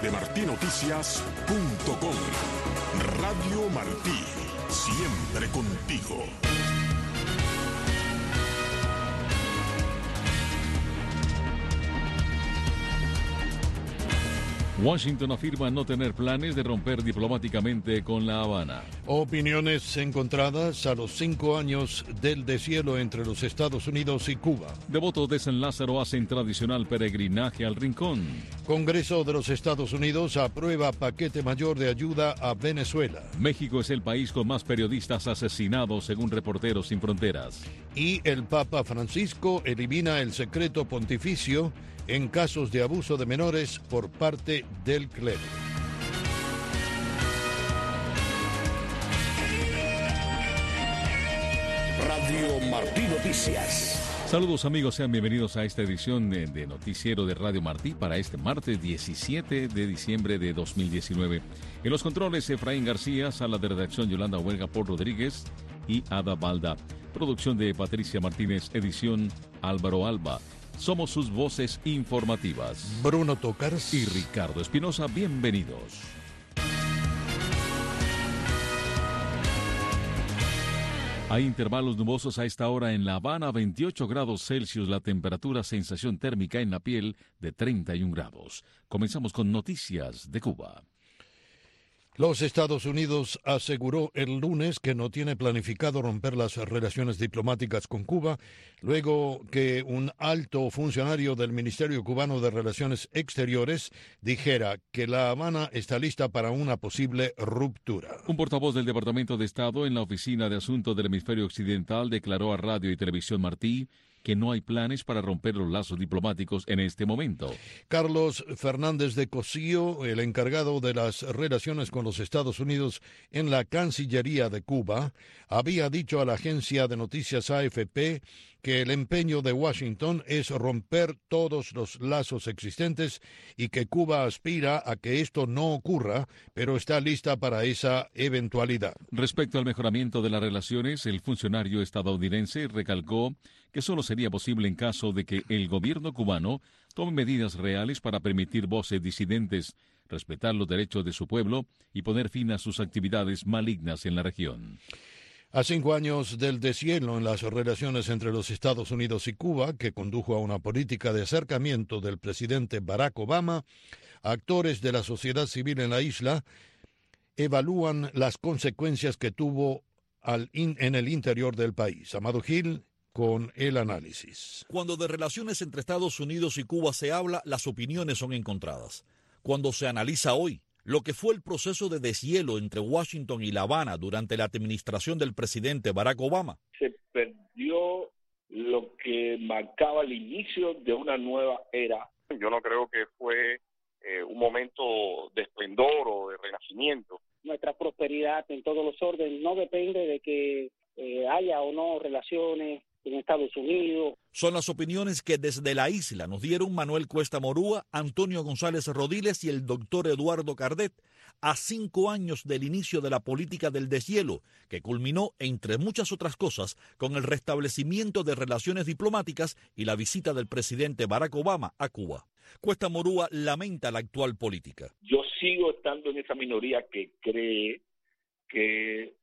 de martinoticias.com. Radio Martí, siempre contigo. Washington afirma no tener planes de romper diplomáticamente con La Habana. Opiniones encontradas a los 5 años del deshielo entre los Estados Unidos y Cuba. Devotos de San Lázaro hacen tradicional peregrinaje al Rincón. Congreso de los Estados Unidos aprueba paquete mayor de ayuda a Venezuela. México es el país con más periodistas asesinados según Reporteros Sin Fronteras. Y el Papa Francisco elimina el secreto pontificio en casos de abuso de menores por parte del clero. Radio Martí Noticias. Saludos amigos, sean bienvenidos a esta edición de Noticiero de Radio Martí para este martes 17 de diciembre de 2019. En los controles Efraín García, sala de redacción Yolanda Huelga, Paul Rodríguez y Ada Balda. Producción de Patricia Martínez, edición Álvaro Alba. Somos sus voces informativas. Bruno Tocars y Ricardo Espinosa, bienvenidos. Hay intervalos nubosos a esta hora en La Habana, 28 grados Celsius, la temperatura, sensación térmica en la piel de 31 grados. Comenzamos con noticias de Cuba. Los Estados Unidos aseguró el lunes que no tiene planificado romper las relaciones diplomáticas con Cuba, luego que un alto funcionario del Ministerio Cubano de Relaciones Exteriores dijera que La Habana está lista para una posible ruptura. Un portavoz del Departamento de Estado en la Oficina de Asuntos del Hemisferio Occidental declaró a Radio y Televisión Martí que no hay planes para romper los lazos diplomáticos en este momento. Carlos Fernández de Cosío, el encargado de las relaciones con los Estados Unidos en la Cancillería de Cuba, había dicho a la agencia de noticias AFP que el empeño de Washington es romper todos los lazos existentes y que Cuba aspira a que esto no ocurra, pero está lista para esa eventualidad. Respecto al mejoramiento de las relaciones, el funcionario estadounidense recalcó que solo sería posible en caso de que el gobierno cubano tome medidas reales para permitir voces disidentes, respetar los derechos de su pueblo y poner fin a sus actividades malignas en la región. A 5 años del deshielo en las relaciones entre los Estados Unidos y Cuba, que condujo a una política de acercamiento del presidente Barack Obama, actores de la sociedad civil en la isla evalúan las consecuencias que tuvo en el interior del país. Amado Gil, con el análisis. Cuando de relaciones entre Estados Unidos y Cuba se habla, las opiniones son encontradas. Cuando se analiza hoy lo que fue el proceso de deshielo entre Washington y La Habana durante la administración del presidente Barack Obama, se perdió lo que marcaba el inicio de una nueva era. Yo no creo que fue un momento de esplendor o de renacimiento. Nuestra prosperidad en todos los órdenes no depende de que haya o no relaciones en Estados Unidos. Son las opiniones que desde la isla nos dieron Manuel Cuesta Morúa, Antonio González Rodiles y el doctor Eduardo Cardet a 5 años del inicio de la política del deshielo, que culminó, entre muchas otras cosas, con el restablecimiento de relaciones diplomáticas y la visita del presidente Barack Obama a Cuba. Cuesta Morúa lamenta la actual política. Yo sigo estando en esa minoría que cree que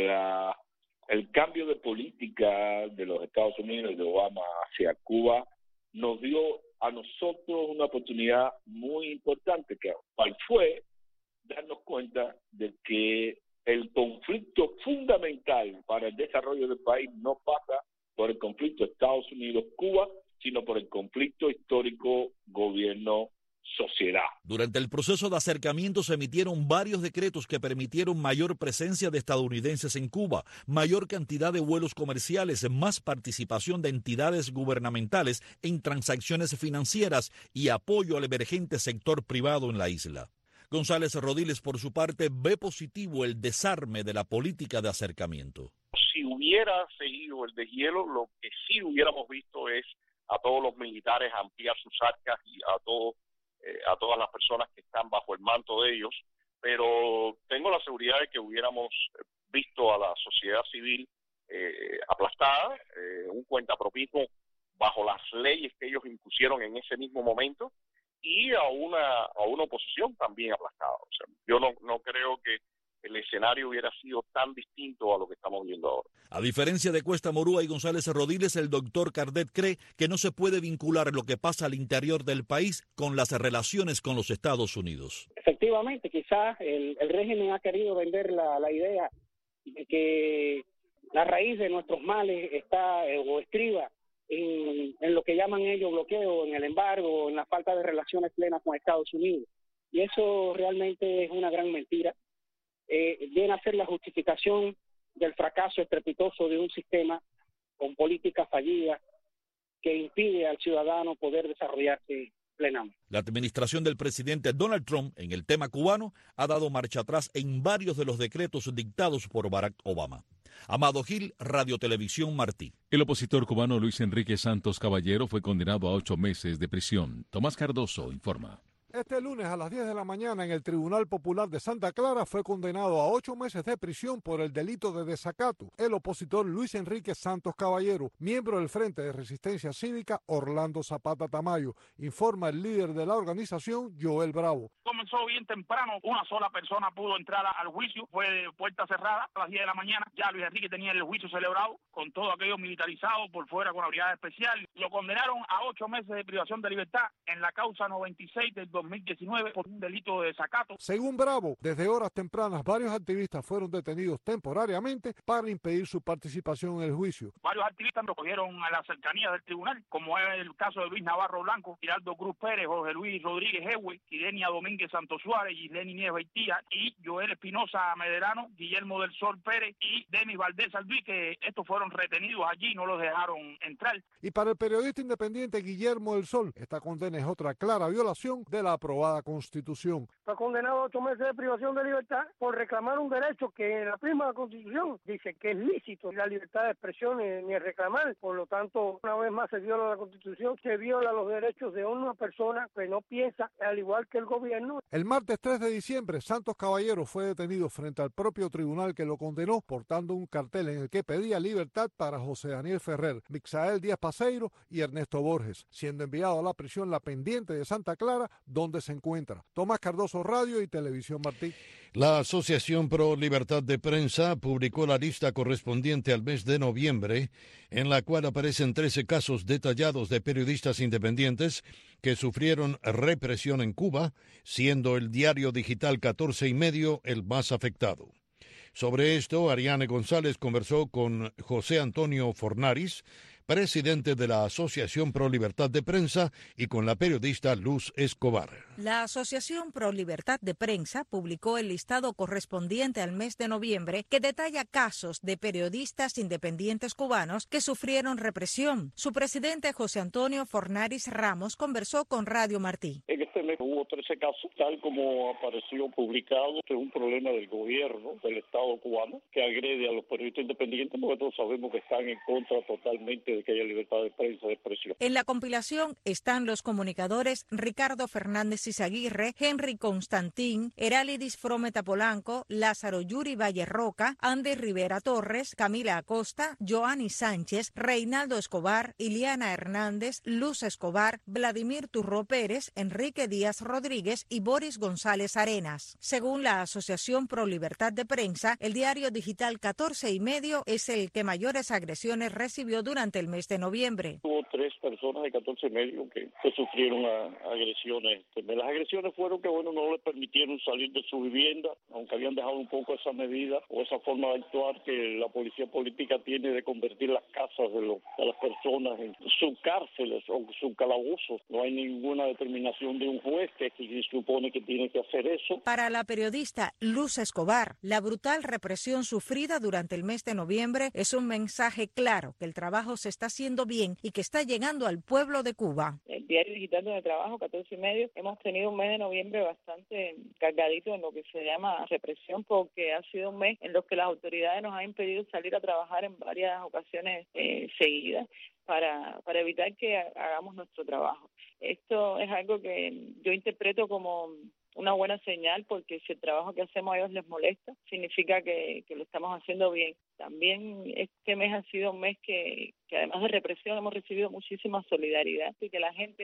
el cambio de política de los Estados Unidos y de Obama hacia Cuba nos dio a nosotros una oportunidad muy importante, cual fue darnos cuenta de que el conflicto fundamental para el desarrollo del país no pasa por el conflicto Estados Unidos-Cuba, sino por el conflicto histórico gobierno-sociedad. Durante el proceso de acercamiento se emitieron varios decretos que permitieron mayor presencia de estadounidenses en Cuba, mayor cantidad de vuelos comerciales, más participación de entidades gubernamentales en transacciones financieras y apoyo al emergente sector privado en la isla. González Rodiles, por su parte, ve positivo el desarme de la política de acercamiento. Si hubiera seguido el deshielo, lo que sí hubiéramos visto es a todos los militares ampliar sus arcas y a todas las personas que están bajo el manto de ellos, pero tengo la seguridad de que hubiéramos visto a la sociedad civil aplastada, un cuentapropismo bajo las leyes que ellos impusieron en ese mismo momento, y a una oposición también aplastada. O sea, yo no creo que el escenario hubiera sido tan distinto a lo que estamos viendo ahora. A diferencia de Cuesta Morúa y González Rodiles, el doctor Cardet cree que no se puede vincular lo que pasa al interior del país con las relaciones con los Estados Unidos. Efectivamente, quizás el régimen ha querido vender la idea de que la raíz de nuestros males está o estriba en lo que llaman ellos bloqueo, en el embargo, en la falta de relaciones plenas con Estados Unidos. Y eso realmente es una gran mentira. Viene a ser la justificación del fracaso estrepitoso de un sistema con políticas fallidas que impide al ciudadano poder desarrollarse plenamente. La administración del presidente Donald Trump en el tema cubano ha dado marcha atrás en varios de los decretos dictados por Barack Obama. Amado Gil, Radio Televisión Martí. El opositor cubano Luis Enrique Santos Caballero fue condenado a 8 meses de prisión. Tomás Cardoso informa. Este lunes a las 10 de la mañana en el Tribunal Popular de Santa Clara fue condenado a 8 meses de prisión por el delito de desacato el opositor Luis Enrique Santos Caballero, miembro del Frente de Resistencia Cívica Orlando Zapata Tamayo, informa el líder de la organización, Joel Bravo. Comenzó bien temprano, una sola persona pudo entrar al juicio, fue de puerta cerrada a las 10 de la mañana, ya Luis Enrique tenía el juicio celebrado con todo aquello militarizado por fuera con la brigada especial. Lo condenaron a 8 meses de privación de libertad en la causa 96 del 2019 por un delito de desacato. Según Bravo, desde horas tempranas varios activistas fueron detenidos temporariamente para impedir su participación en el juicio. Varios activistas lo cogieron a las cercanías del tribunal, como es el caso de Luis Navarro Blanco, Giraldo Cruz Pérez, Jorge Luis Rodríguez Ewe, Irenia Domínguez Santos Suárez, Gisleni Nieves Beitía y Joel Espinosa Medrano, Guillermo del Sol Pérez y Denis Valdés Alduí, que estos fueron retenidos allí, no los dejaron entrar. Y para el periodista independiente Guillermo del Sol, esta condena es otra clara violación de la aprobada Constitución. Está condenado a 8 meses de privación de libertad por reclamar un derecho que en la misma Constitución dice que es lícito la libertad de expresión ni reclamar. Por lo tanto, una vez más se viola la Constitución, se viola los derechos de una persona que no piensa al igual que el gobierno. El martes 3 de diciembre, Santos Caballero fue detenido frente al propio tribunal que lo condenó, portando un cartel en el que pedía libertad para José Daniel Ferrer, Mixael Díaz Paseiro y Ernesto Borges, siendo enviado a la prisión La Pendiente de Santa Clara, donde se encuentra. Tomás Cardoso, Radio y Televisión Martí. La Asociación Pro Libertad de Prensa publicó la lista correspondiente al mes de noviembre, en la cual aparecen 13 casos detallados de periodistas independientes que sufrieron represión en Cuba, siendo el diario digital 14 y medio el más afectado. Sobre esto, Ariane González conversó con José Antonio Fornaris, presidente de la Asociación Pro Libertad de Prensa, y con la periodista Luz Escobar. La Asociación Pro Libertad de Prensa publicó el listado correspondiente al mes de noviembre que detalla casos de periodistas independientes cubanos que sufrieron represión. Su presidente José Antonio Fornaris Ramos conversó con Radio Martí. En este mes hubo 13 casos, tal como apareció publicado. Este es un problema del gobierno, del Estado cubano, que agrede a los periodistas independientes, porque todos sabemos que están en contra totalmente de que haya libertad de prensa, de expresión. En la compilación están los comunicadores Ricardo Fernández Izaguirre, Henry Constantín, Heralidis Frometa Polanco, Lázaro Yuri Valle Roca, Andy Rivera Torres, Camila Acosta, Joanny Sánchez, Reinaldo Escobar, Iliana Hernández, Luz Escobar, Vladimir Turro Pérez, Enrique Díaz Rodríguez y Boris González Arenas. Según la Asociación Pro Libertad de Prensa, el diario digital 14 y medio es el que mayores agresiones recibió durante el mes de noviembre. Hubo 3 personas de 14 y medio que sufrieron agresiones. Las agresiones fueron que no les permitieron salir de su vivienda, aunque habían dejado un poco esa medida o esa forma de actuar que la policía política tiene de convertir las casas de las personas en sus cárceles o sus calabozos. No hay ninguna determinación de un juez que supone que tiene que hacer eso. Para la periodista Luz Escobar, la brutal represión sufrida durante el mes de noviembre es un mensaje claro que el trabajo se está haciendo bien y que está llegando al pueblo de Cuba. El diario digital donde trabajo, 14 y medio, hemos tenido un mes de noviembre bastante cargadito en lo que se llama represión, porque ha sido un mes en los que las autoridades nos han impedido salir a trabajar en varias ocasiones seguidas para evitar que hagamos nuestro trabajo. Esto es algo que yo interpreto como una buena señal, porque si el trabajo que hacemos a ellos les molesta, significa que lo estamos haciendo bien. También este mes ha sido un mes que además de represión hemos recibido muchísima solidaridad y que la gente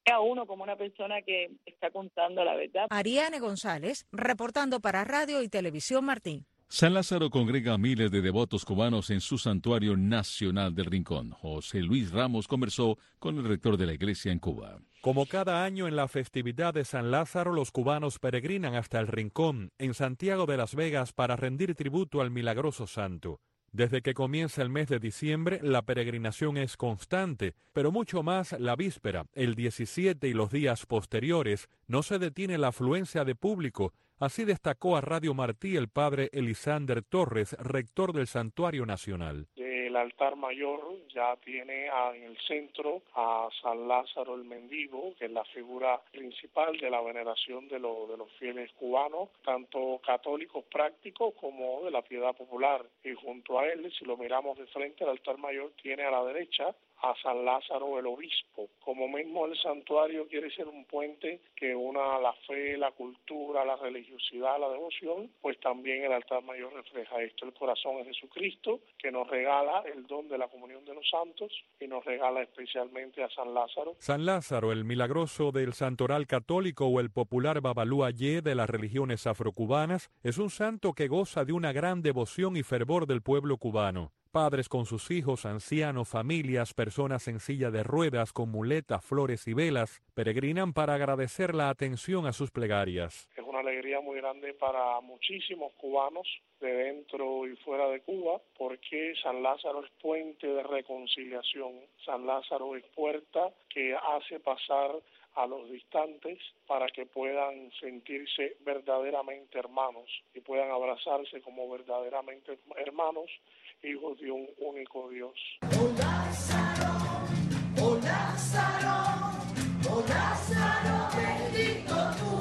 a uno como una persona que está contando la verdad. Ariane González, reportando para Radio y Televisión Martí. San Lázaro congrega a miles de devotos cubanos en su santuario nacional del Rincón. José Luis Ramos conversó con el rector de la iglesia en Cuba. Como cada año en la festividad de San Lázaro, los cubanos peregrinan hasta el Rincón, en Santiago de Las Vegas, para rendir tributo al milagroso santo. Desde que comienza el mes de diciembre, la peregrinación es constante, pero mucho más la víspera, el 17 y los días posteriores, no se detiene la afluencia de público. Así destacó a Radio Martí el padre Elisander Torres, rector del Santuario Nacional. El altar mayor ya tiene en el centro a San Lázaro el Mendigo, que es la figura principal de la veneración de los fieles cubanos, tanto católicos prácticos como de la piedad popular. Y junto a él, si lo miramos de frente, el altar mayor tiene a la derecha a San Lázaro el Obispo. Como mismo el santuario quiere ser un puente que una la fe, la cultura, la religiosidad, la devoción, pues también el altar mayor refleja esto. El corazón de Jesucristo, que nos regala el don de la comunión de los santos y nos regala especialmente a San Lázaro. San Lázaro, el milagroso del santoral católico o el popular Babalú Ayé de las religiones afrocubanas, es un santo que goza de una gran devoción y fervor del pueblo cubano. Padres con sus hijos, ancianos, familias, personas en silla de ruedas, con muletas, flores y velas, peregrinan para agradecer la atención a sus plegarias. Es una alegría muy grande para muchísimos cubanos de dentro y fuera de Cuba, porque San Lázaro es puente de reconciliación. San Lázaro es puerta que hace pasar a los distantes para que puedan sentirse verdaderamente hermanos y puedan abrazarse como verdaderamente hermanos, hijos de un único Dios. Oh Lázaro, oh Lázaro, oh Lázaro, bendito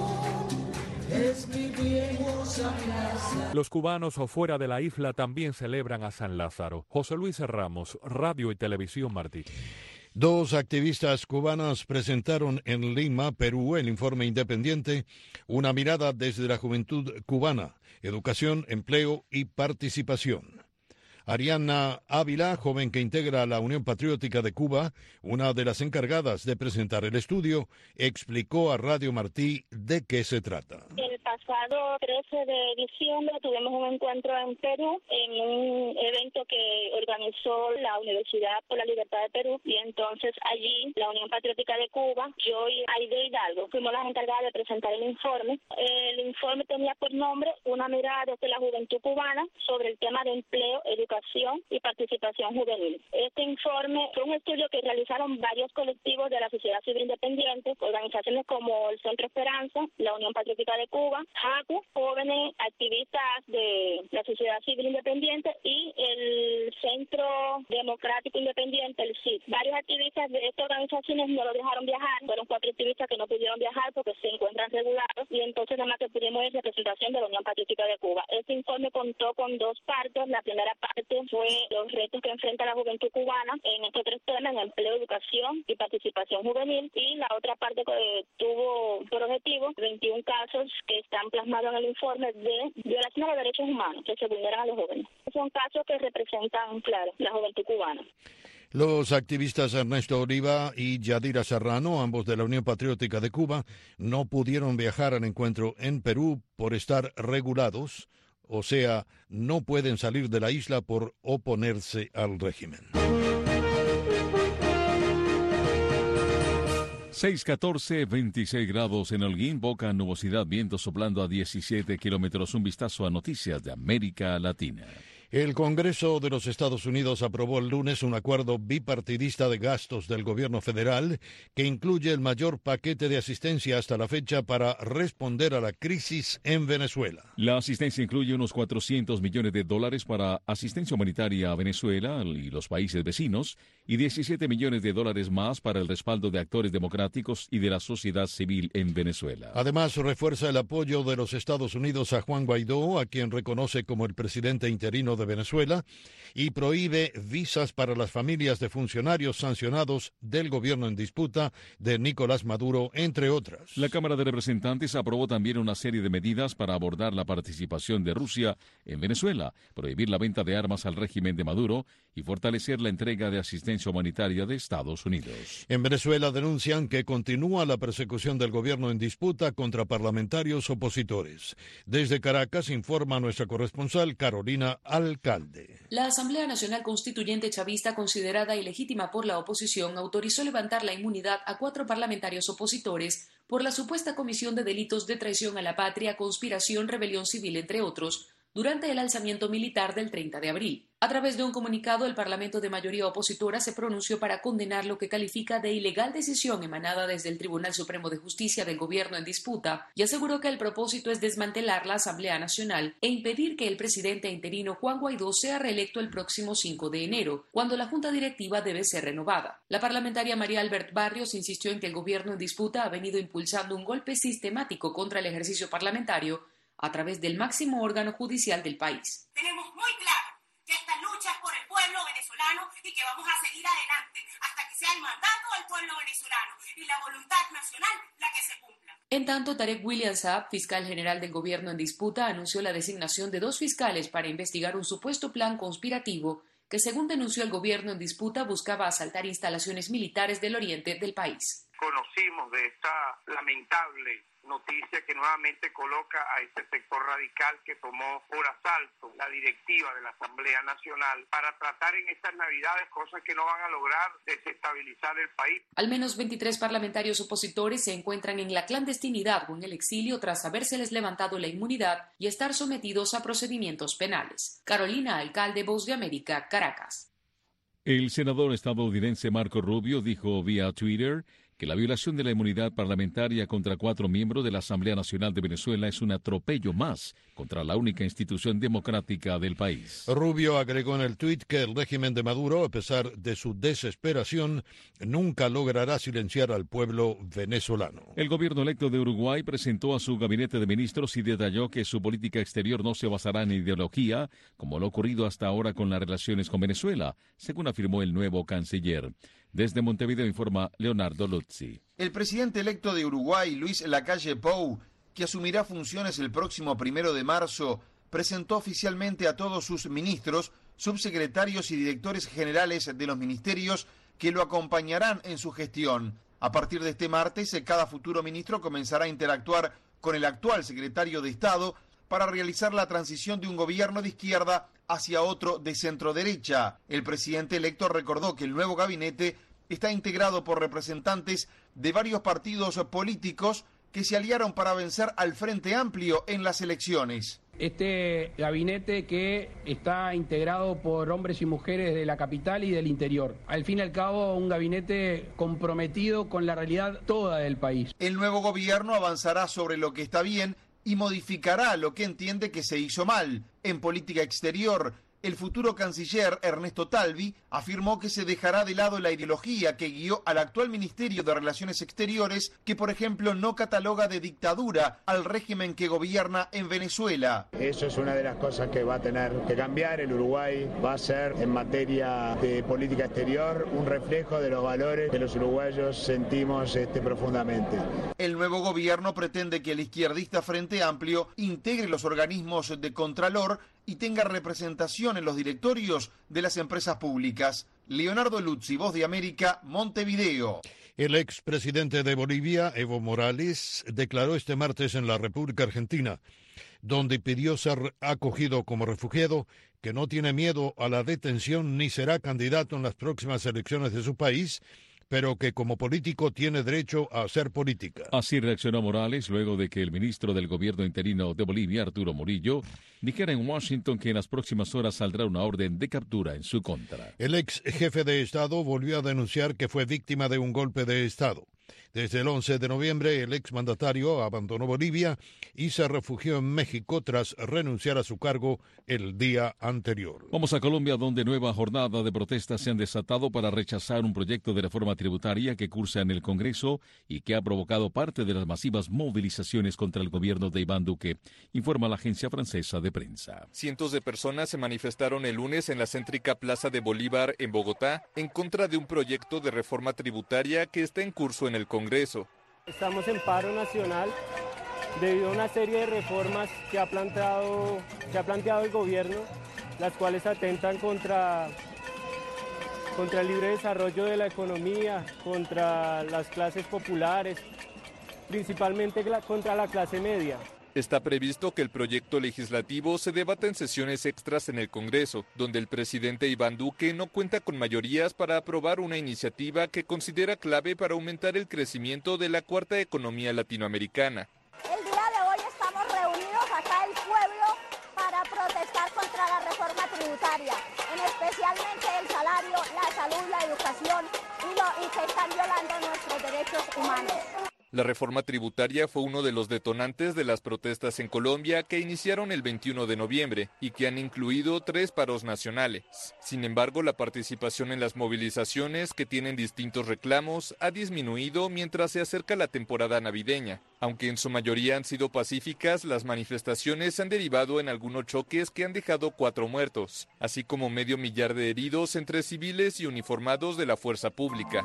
tú, es mi viejo San Lázaro. Los cubanos o fuera de la isla también celebran a San Lázaro. José Luis Ramos, Radio y Televisión Martí. Dos activistas cubanas presentaron en Lima, Perú, el informe independiente Una mirada desde la juventud cubana, educación, empleo y participación. Ariana Ávila, joven que integra la Unión Patriótica de Cuba, una de las encargadas de presentar el estudio, explicó a Radio Martí de qué se trata. El pasado 13 de diciembre tuvimos un encuentro en Perú, en un evento que organizó la Universidad por la Libertad de Perú, y entonces allí la Unión Patriótica de Cuba, yo y Aide Hidalgo, fuimos las encargadas de presentar el informe. El informe tenía por nombre Una mirada desde la juventud cubana sobre el tema de empleo, educación y participación juvenil. Este informe fue un estudio que realizaron varios colectivos de la sociedad civil independiente, organizaciones como el Centro Esperanza, la Unión Patriótica de Cuba, JACU, jóvenes activistas de la sociedad civil independiente y el Centro Democrático Independiente, el CID. Varios activistas de estas organizaciones no lo dejaron viajar, fueron 4 activistas que no pudieron viajar porque se encuentran regulados, y entonces nada más que pudimos ir representación de la Unión Patriótica de Cuba. Este informe contó con 2 partes. La primera parte fue los retos que enfrenta la juventud cubana en estos 3 temas, en empleo, educación y participación juvenil, y la otra parte que tuvo por objetivo 21 casos que están plasmados en el informe de violación a los derechos humanos que se vulneran a los jóvenes. Son casos que representan, claro, la juventud cubana. Los activistas Ernesto Oliva y Yadira Serrano, ambos de la Unión Patriótica de Cuba, no pudieron viajar al encuentro en Perú por estar regulados. O sea, no pueden salir de la isla por oponerse al régimen. 6:14, 26 grados en Holguín, poca nubosidad, viento soplando a 17 kilómetros. Un vistazo a noticias de América Latina. El Congreso de los Estados Unidos aprobó el lunes un acuerdo bipartidista de gastos del gobierno federal que incluye el mayor paquete de asistencia hasta la fecha para responder a la crisis en Venezuela. La asistencia incluye unos $400 millones para asistencia humanitaria a Venezuela y los países vecinos y $17 millones más para el respaldo de actores democráticos y de la sociedad civil en Venezuela. Además, refuerza el apoyo de los Estados Unidos a Juan Guaidó, a quien reconoce como el presidente interino de de Venezuela y prohíbe visas para las familias de funcionarios sancionados del gobierno en disputa de Nicolás Maduro, entre otras. La Cámara de Representantes aprobó también una serie de medidas para abordar la participación de Rusia en Venezuela, prohibir la venta de armas al régimen de Maduro y fortalecer la entrega de asistencia humanitaria de Estados Unidos. En Venezuela denuncian que continúa la persecución del gobierno en disputa contra parlamentarios opositores. Desde Caracas informa nuestra corresponsal Carolina Alcalde. La Asamblea Nacional Constituyente chavista, considerada ilegítima por la oposición, autorizó levantar la inmunidad a 4 parlamentarios opositores por la supuesta comisión de delitos de traición a la patria, conspiración, rebelión civil, entre otros, durante el alzamiento militar del 30 de abril. A través de un comunicado, el Parlamento de mayoría opositora se pronunció para condenar lo que califica de ilegal decisión emanada desde el Tribunal Supremo de Justicia del gobierno en disputa y aseguró que el propósito es desmantelar la Asamblea Nacional e impedir que el presidente interino Juan Guaidó sea reelecto el próximo 5 de enero, cuando la Junta Directiva debe ser renovada. La parlamentaria María Albert Barrios insistió en que el gobierno en disputa ha venido impulsando un golpe sistemático contra el ejercicio parlamentario a través del máximo órgano judicial del país. Tenemos muy claro que esta lucha es por el pueblo venezolano y que vamos a seguir adelante hasta que sea el mandato del pueblo venezolano y la voluntad nacional la que se cumpla. En tanto, Tarek William Saab, fiscal general del gobierno en disputa, anunció la designación de 2 fiscales para investigar un supuesto plan conspirativo que, según denunció el gobierno en disputa, buscaba asaltar instalaciones militares del oriente del país. Conocimos de esta lamentable noticia que nuevamente coloca a este sector radical que tomó por asalto la directiva de la Asamblea Nacional para tratar en estas Navidades cosas que no van a lograr desestabilizar el país. Al menos 23 parlamentarios opositores se encuentran en la clandestinidad o en el exilio tras habérseles levantado la inmunidad y estar sometidos a procedimientos penales. Carolina Alcalde, Voz de América, Caracas. El senador estadounidense Marco Rubio dijo vía Twitter que la violación de la inmunidad parlamentaria contra 4 miembros de la Asamblea Nacional de Venezuela es un atropello más contra la única institución democrática del país. Rubio agregó en el tuit que el régimen de Maduro, a pesar de su desesperación, nunca logrará silenciar al pueblo venezolano. El gobierno electo de Uruguay presentó a su gabinete de ministros y detalló que su política exterior no se basará en ideología, como lo ocurrido hasta ahora con las relaciones con Venezuela, según afirmó el nuevo canciller. Desde Montevideo informa Leonardo Luzzi. El presidente electo de Uruguay, Luis Lacalle Pou, que asumirá funciones el próximo 1 de marzo, presentó oficialmente a todos sus ministros, subsecretarios y directores generales de los ministerios que lo acompañarán en su gestión. A partir de este martes, cada futuro ministro comenzará a interactuar con el actual secretario de Estado para realizar la transición de un gobierno de izquierda hacia otro de centro-derecha. El presidente electo recordó que el nuevo gabinete está integrado por representantes de varios partidos políticos que se aliaron para vencer al Frente Amplio en las elecciones. Este gabinete que está integrado por hombres y mujeres de la capital y del interior. Al fin y al cabo, un gabinete comprometido con la realidad toda del país. El nuevo gobierno avanzará sobre lo que está bien y modificará lo que entiende que se hizo mal. En política exterior, el futuro canciller Ernesto Talvi afirmó que se dejará de lado la ideología que guió al actual Ministerio de Relaciones Exteriores, que por ejemplo no cataloga de dictadura al régimen que gobierna en Venezuela. Eso es una de las cosas que va a tener que cambiar. El Uruguay va a ser en materia de política exterior un reflejo de los valores que los uruguayos sentimos profundamente. El nuevo gobierno pretende que el izquierdista Frente Amplio integre los organismos de Contralor y tenga representación en los directorios de las empresas públicas. Leonardo Luzzi, Voz de América, Montevideo. El expresidente de Bolivia, Evo Morales, declaró este martes en la República Argentina, donde pidió ser acogido como refugiado, que no tiene miedo a la detención ni será candidato en las próximas elecciones de su país, pero que como político tiene derecho a hacer política. Así reaccionó Morales luego de que el ministro del gobierno interino de Bolivia, Arturo Murillo, dijera en Washington que en las próximas horas saldrá una orden de captura en su contra. El ex jefe de Estado volvió a denunciar que fue víctima de un golpe de Estado. Desde el 11 de noviembre, el exmandatario abandonó Bolivia y se refugió en México tras renunciar a su cargo el día anterior. Vamos a Colombia, donde nueva jornada de protestas se han desatado para rechazar un proyecto de reforma tributaria que cursa en el Congreso y que ha provocado parte de las masivas movilizaciones contra el gobierno de Iván Duque, informa la agencia francesa de prensa. Cientos de personas se manifestaron el lunes en la céntrica Plaza de Bolívar en Bogotá en contra de un proyecto de reforma tributaria que está en curso en el Congreso. Estamos en paro nacional debido a una serie de reformas que ha planteado el gobierno, las cuales atentan contra el libre desarrollo de la economía, contra las clases populares, principalmente contra la clase media. Está previsto que el proyecto legislativo se debata en sesiones extras en el Congreso, donde el presidente Iván Duque no cuenta con mayorías para aprobar una iniciativa que considera clave para aumentar el crecimiento de la cuarta economía latinoamericana. El día de hoy estamos reunidos acá el pueblo para protestar contra la reforma tributaria, especialmente el salario, la salud, la educación y que están violando nuestros derechos humanos. La reforma tributaria fue uno de los detonantes de las protestas en Colombia que iniciaron el 21 de noviembre y que han incluido 3 paros nacionales. Sin embargo, la participación en las movilizaciones, que tienen distintos reclamos, ha disminuido mientras se acerca la temporada navideña. Aunque en su mayoría han sido pacíficas, las manifestaciones han derivado en algunos choques que han dejado 4 muertos, así como medio millar de heridos entre civiles y uniformados de la fuerza pública.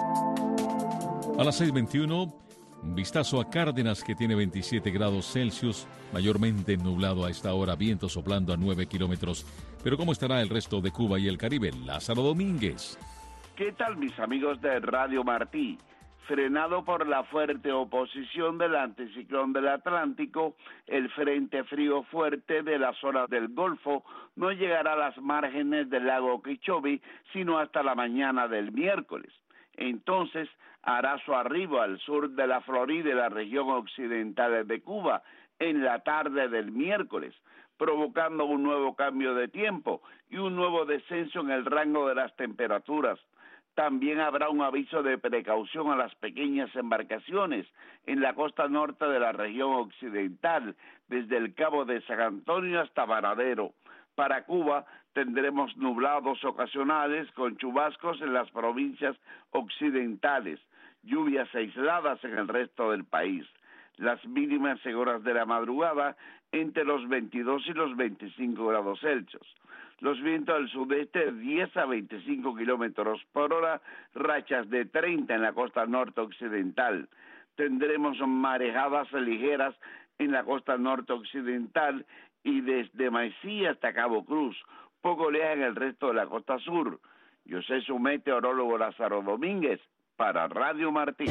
A las 6:21, un vistazo a Cárdenas, que tiene 27 grados Celsius, mayormente nublado a esta hora, viento soplando a 9 kilómetros. Pero ¿cómo estará el resto de Cuba y el Caribe? Lázaro Domínguez. ¿Qué tal, mis amigos de Radio Martí? Frenado por la fuerte oposición del anticiclón del Atlántico, el frente frío fuerte de la zona del Golfo no llegará a las márgenes del lago Okeechobee sino hasta la mañana del miércoles. Entonces hará su arribo al sur de la Florida y la región occidental de Cuba en la tarde del miércoles, provocando un nuevo cambio de tiempo y un nuevo descenso en el rango de las temperaturas. También habrá un aviso de precaución a las pequeñas embarcaciones en la costa norte de la región occidental, desde el Cabo de San Antonio hasta Varadero. Para Cuba tendremos nublados ocasionales con chubascos en las provincias occidentales, lluvias aisladas en el resto del país. Las mínimas en horas de la madrugada entre los 22 y los 25 grados Celsius. Los vientos del sudeste 10 a 25 kilómetros por hora, rachas de 30 en la costa norte occidental. Tendremos marejadas ligeras en la costa norte occidental y desde Maicí hasta Cabo Cruz, poco lejos en el resto de la costa sur. Yo soy su meteorólogo Lázaro Domínguez para Radio Martí.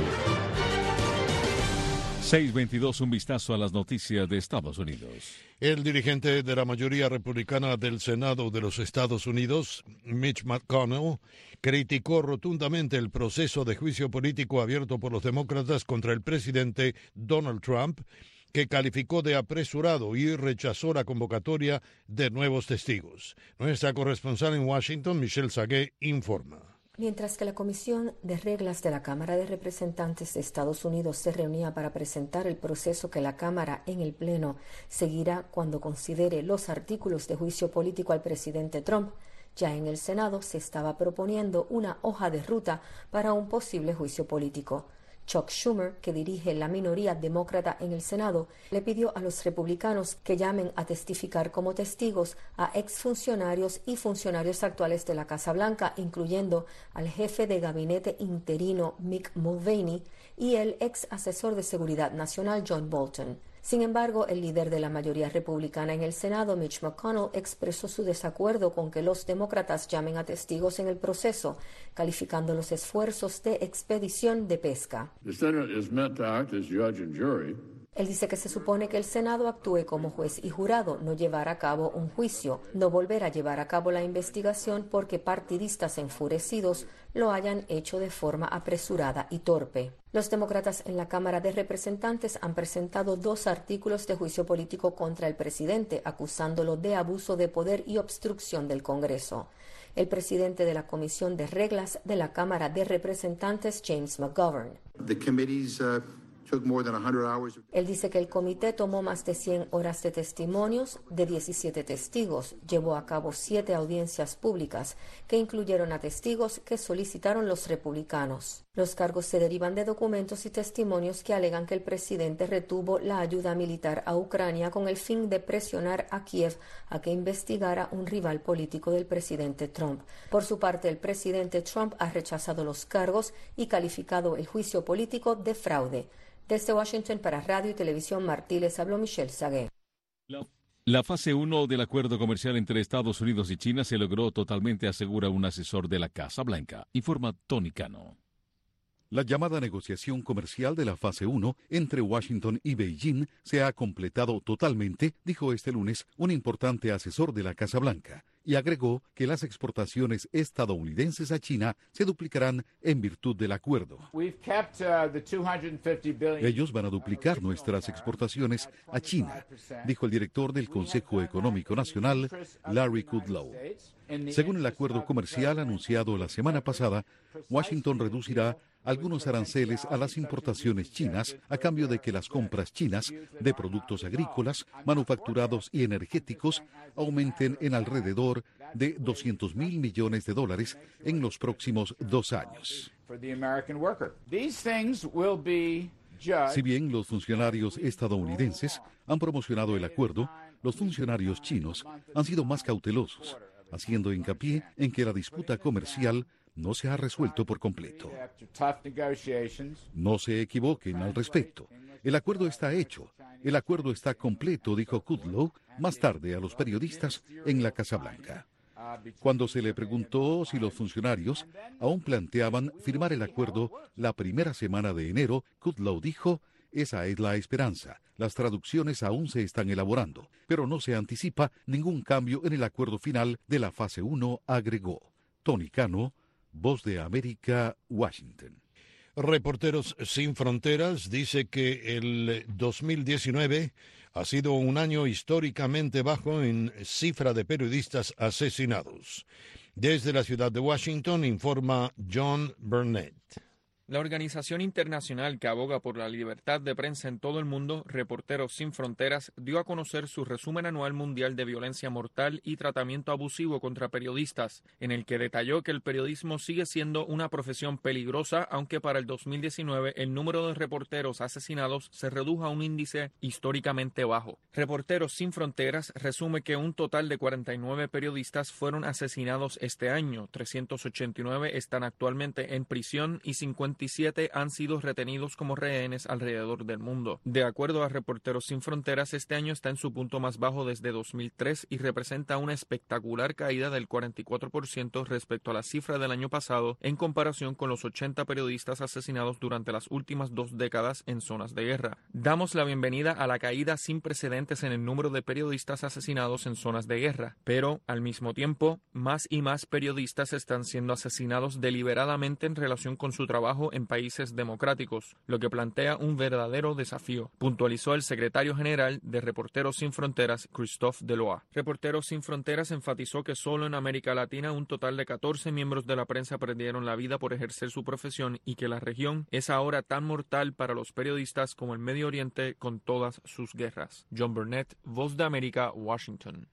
6:22, un vistazo a las noticias de Estados Unidos. El dirigente de la mayoría republicana del Senado de los Estados Unidos, Mitch McConnell, criticó rotundamente el proceso de juicio político abierto por los demócratas contra el presidente Donald Trump, que calificó de apresurado y rechazó la convocatoria de nuevos testigos. Nuestra corresponsal en Washington, Michelle Sagué, informa. Mientras que la Comisión de Reglas de la Cámara de Representantes de Estados Unidos se reunía para presentar el proceso que la Cámara en el Pleno seguirá cuando considere los artículos de juicio político al presidente Trump, ya en el Senado se estaba proponiendo una hoja de ruta para un posible juicio político. Chuck Schumer, que dirige la minoría demócrata en el Senado, le pidió a los republicanos que llamen a testificar como testigos a exfuncionarios y funcionarios actuales de la Casa Blanca, incluyendo al jefe de gabinete interino Mick Mulvaney y el ex asesor de Seguridad Nacional John Bolton. Sin embargo, el líder de la mayoría republicana en el Senado, Mitch McConnell, expresó su desacuerdo con que los demócratas llamen a testigos en el proceso, calificando los esfuerzos de expedición de pesca. The Senate is meant to act as judge and jury. Él dice que se supone que el Senado actúe como juez y jurado, no llevar a cabo un juicio, no volver a llevar a cabo la investigación porque partidistas enfurecidos lo hayan hecho de forma apresurada y torpe. Los demócratas en la Cámara de Representantes han presentado 2 artículos de juicio político contra el presidente, acusándolo de abuso de poder y obstrucción del Congreso. El presidente de la Comisión de Reglas de la Cámara de Representantes, James McGovern. Él dice que el comité tomó más de 100 horas de testimonios de 17 testigos, llevó a cabo 7 audiencias públicas que incluyeron a testigos que solicitaron los republicanos. Los cargos se derivan de documentos y testimonios que alegan que el presidente retuvo la ayuda militar a Ucrania con el fin de presionar a Kiev a que investigara un rival político del presidente Trump. Por su parte, el presidente Trump ha rechazado los cargos y calificado el juicio político de fraude. Desde Washington para Radio y Televisión Martí les habló Michelle Sagué. La fase 1 del acuerdo comercial entre Estados Unidos y China se logró totalmente, asegura un asesor de la Casa Blanca, informa Tony Cano. La llamada negociación comercial de la fase 1 entre Washington y Beijing se ha completado totalmente, dijo este lunes un importante asesor de la Casa Blanca, y agregó que las exportaciones estadounidenses a China se duplicarán en virtud del acuerdo. Ellos van a duplicar nuestras exportaciones a China, dijo el director del Consejo Económico Nacional, Larry Kudlow. Según el acuerdo comercial anunciado la semana pasada, Washington reducirá algunos aranceles a las importaciones chinas a cambio de que las compras chinas de productos agrícolas, manufacturados y energéticos aumenten en alrededor de $200 mil millones en los próximos 2 años. Si bien los funcionarios estadounidenses han promocionado el acuerdo, los funcionarios chinos han sido más cautelosos, haciendo hincapié en que la disputa comercial no se ha resuelto por completo. No se equivoquen al respecto. El acuerdo está hecho. El acuerdo está completo, dijo Kudlow más tarde a los periodistas en la Casa Blanca. Cuando se le preguntó si los funcionarios aún planteaban firmar el acuerdo la primera semana de enero, Kudlow dijo: esa es la esperanza. Las traducciones aún se están elaborando, pero no se anticipa ningún cambio en el acuerdo final de la fase 1, agregó. Tony Cano, Voz de América, Washington. Reporteros Sin Fronteras dice que el 2019 ha sido un año históricamente bajo en cifra de periodistas asesinados. Desde la ciudad de Washington informa John Burnett. La organización internacional que aboga por la libertad de prensa en todo el mundo, Reporteros Sin Fronteras, dio a conocer su resumen anual mundial de violencia mortal y tratamiento abusivo contra periodistas, en el que detalló que el periodismo sigue siendo una profesión peligrosa, aunque para el 2019 el número de reporteros asesinados se redujo a un índice históricamente bajo. Reporteros Sin Fronteras resume que un total de 49 periodistas fueron asesinados este año, 389 están actualmente en prisión y 57 han sido retenidos como rehenes alrededor del mundo. De acuerdo a Reporteros Sin Fronteras, este año está en su punto más bajo desde 2003 y representa una espectacular caída del 44% respecto a la cifra del año pasado, en comparación con los 80 periodistas asesinados durante las últimas 2 décadas en zonas de guerra. Damos la bienvenida a la caída sin precedentes en el número de periodistas asesinados en zonas de guerra, pero, al mismo tiempo, más y más periodistas están siendo asesinados deliberadamente en relación con su trabajo en países democráticos, lo que plantea un verdadero desafío, puntualizó el secretario general de Reporteros Sin Fronteras, Christophe Deloy. Reporteros Sin Fronteras enfatizó que solo en América Latina un total de 14 miembros de la prensa perdieron la vida por ejercer su profesión y que la región es ahora tan mortal para los periodistas como el Medio Oriente con todas sus guerras. John Burnett, Voz de América, Washington.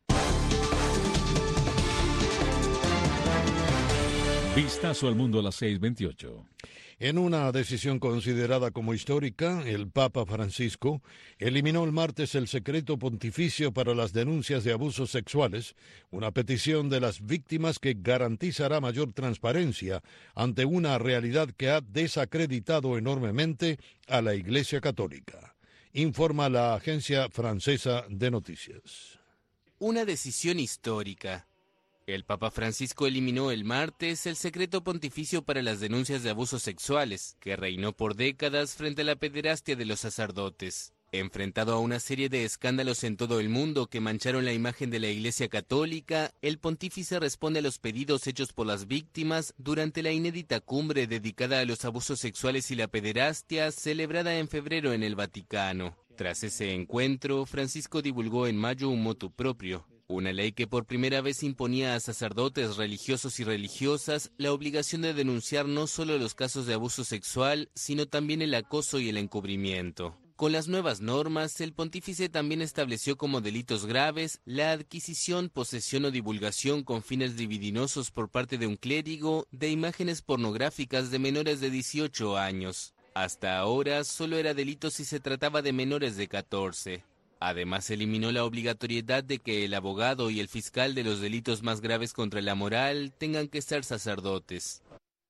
Vistazo al mundo a las 6:28. En una decisión considerada como histórica, el Papa Francisco eliminó el martes el secreto pontificio para las denuncias de abusos sexuales, una petición de las víctimas que garantizará mayor transparencia ante una realidad que ha desacreditado enormemente a la Iglesia Católica, informa la agencia francesa de noticias. Una decisión histórica. El Papa Francisco eliminó el martes el secreto pontificio para las denuncias de abusos sexuales, que reinó por décadas frente a la pederastia de los sacerdotes. Enfrentado a una serie de escándalos en todo el mundo que mancharon la imagen de la Iglesia Católica, el pontífice responde a los pedidos hechos por las víctimas durante la inédita cumbre dedicada a los abusos sexuales y la pederastia celebrada en febrero en el Vaticano. Tras ese encuentro, Francisco divulgó en mayo un motu propio, una ley que por primera vez imponía a sacerdotes, religiosos y religiosas la obligación de denunciar no solo los casos de abuso sexual, sino también el acoso y el encubrimiento. Con las nuevas normas, el pontífice también estableció como delitos graves la adquisición, posesión o divulgación con fines libidinosos por parte de un clérigo de imágenes pornográficas de menores de 18 años. Hasta ahora solo era delito si se trataba de menores de 14. Además, eliminó la obligatoriedad de que el abogado y el fiscal de los delitos más graves contra la moral tengan que ser sacerdotes.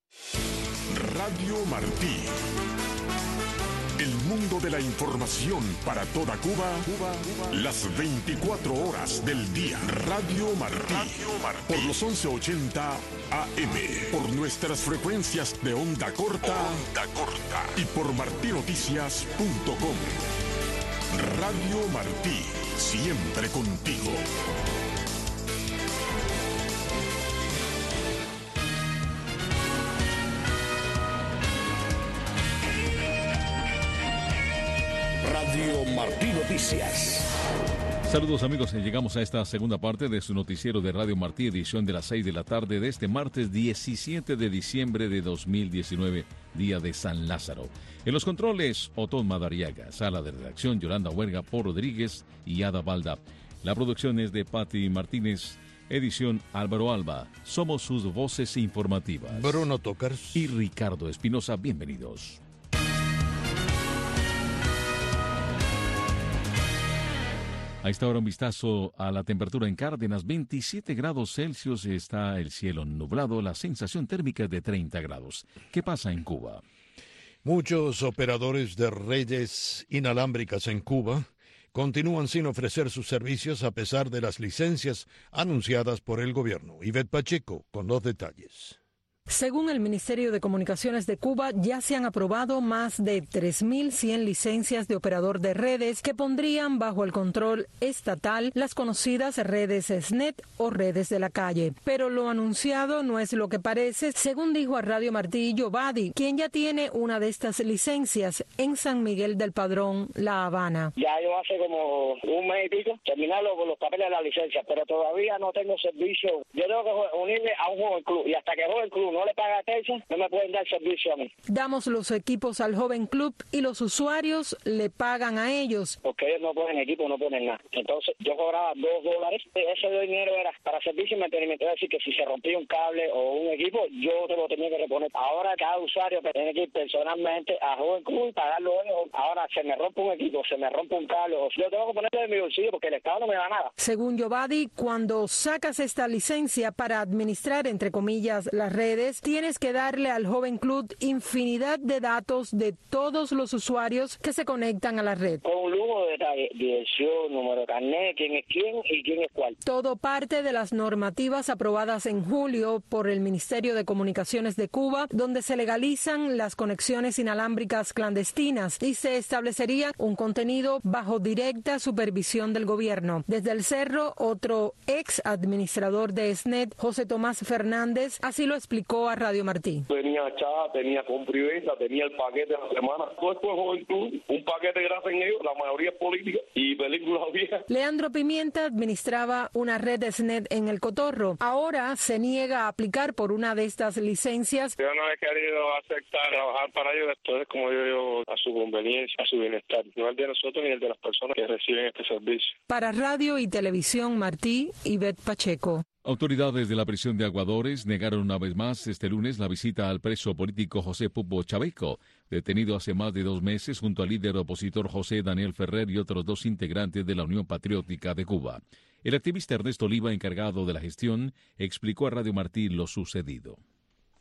Radio Martí. El mundo de la información para toda Cuba, las 24 horas del día. Radio Martí. Por los 1180 AM. Por nuestras frecuencias de onda corta. Y por martinoticias.com. Radio Martí. Siempre contigo. Radio Martí Noticias. Saludos amigos, llegamos a esta segunda parte de su noticiero de Radio Martí, edición de las 6 de la tarde de este martes 17 de diciembre de 2019, día de San Lázaro. En los controles, Otón Madariaga, sala de redacción, Yolanda Huerga, Paul Rodríguez y Ada Balda. La producción es de Patti Martínez, edición Álvaro Alba. Somos sus voces informativas. Bruno Tocars y Ricardo Espinosa, bienvenidos. A esta hora un vistazo a la temperatura en Cárdenas, 27 grados Celsius, está el cielo nublado, la sensación térmica es de 30 grados. ¿Qué pasa en Cuba? Muchos operadores de redes inalámbricas en Cuba continúan sin ofrecer sus servicios a pesar de las licencias anunciadas por el gobierno. Ivette Pacheco con los detalles. Según el Ministerio de Comunicaciones de Cuba, ya se han aprobado más de 3.100 licencias de operador de redes que pondrían bajo el control estatal las conocidas redes SNET o redes de la calle. Pero lo anunciado no es lo que parece, según dijo a Radio Martí Yobadi, quien ya tiene una de estas licencias en San Miguel del Padrón, La Habana. Ya yo hace como un mes y pico terminar los papeles de la licencia, pero todavía no tengo servicio. Yo tengo que unirme a un joven club y hasta que el joven club no le paga techo, no me pueden dar servicio a mí. Damos los equipos al joven club y los usuarios le pagan a ellos. Porque ellos no ponen equipo, no ponen nada. Entonces yo cobraba $2. Ese dinero era para servicio y mantenimiento. Es decir, que si se rompía un cable o un equipo, yo te lo tenía que reponer. Ahora cada usuario tiene que ir personalmente a joven club y pagarlo. Ahora se me rompe un equipo, se me rompe un cable, o yo tengo que ponerlo en mi bolsillo porque el Estado no me da nada. Según Yobadi, cuando sacas esta licencia para administrar, entre comillas, las redes, tienes que darle al joven club infinidad de datos de todos los usuarios que se conectan a la red. Con un lujo de detalle, dirección, número de carnet, quién es quién y quién es cuál. Todo parte de las normativas aprobadas en julio por el Ministerio de Comunicaciones de Cuba, donde se legalizan las conexiones inalámbricas clandestinas y se establecería un contenido bajo directa supervisión del gobierno. Desde el Cerro, otro ex administrador de SNET, José Tomás Fernández, así lo explicó a Radio Martí. Tenía chat, tenía compra y venta, tenía el paquete de la semana. Todo esto es joven club, un paquete que hacen ellos, la mayoría es política y películas viejas. Leandro Pimienta administraba una red de SNET en El Cotorro. Ahora se niega a aplicar por una de estas licencias. Yo no he querido aceptar trabajar para ellos, esto es como yo digo, a su conveniencia, a su bienestar. No el de nosotros ni el de las personas que reciben este servicio. Para Radio y Televisión Martí, Ivette Pacheco. Autoridades de la prisión de Aguadores negaron una vez más este lunes la visita al preso político José Pupo Chaveco, detenido hace más de 2 meses junto al líder opositor José Daniel Ferrer y otros 2 integrantes de la Unión Patriótica de Cuba. El activista Ernesto Oliva, encargado de la gestión, explicó a Radio Martí lo sucedido. El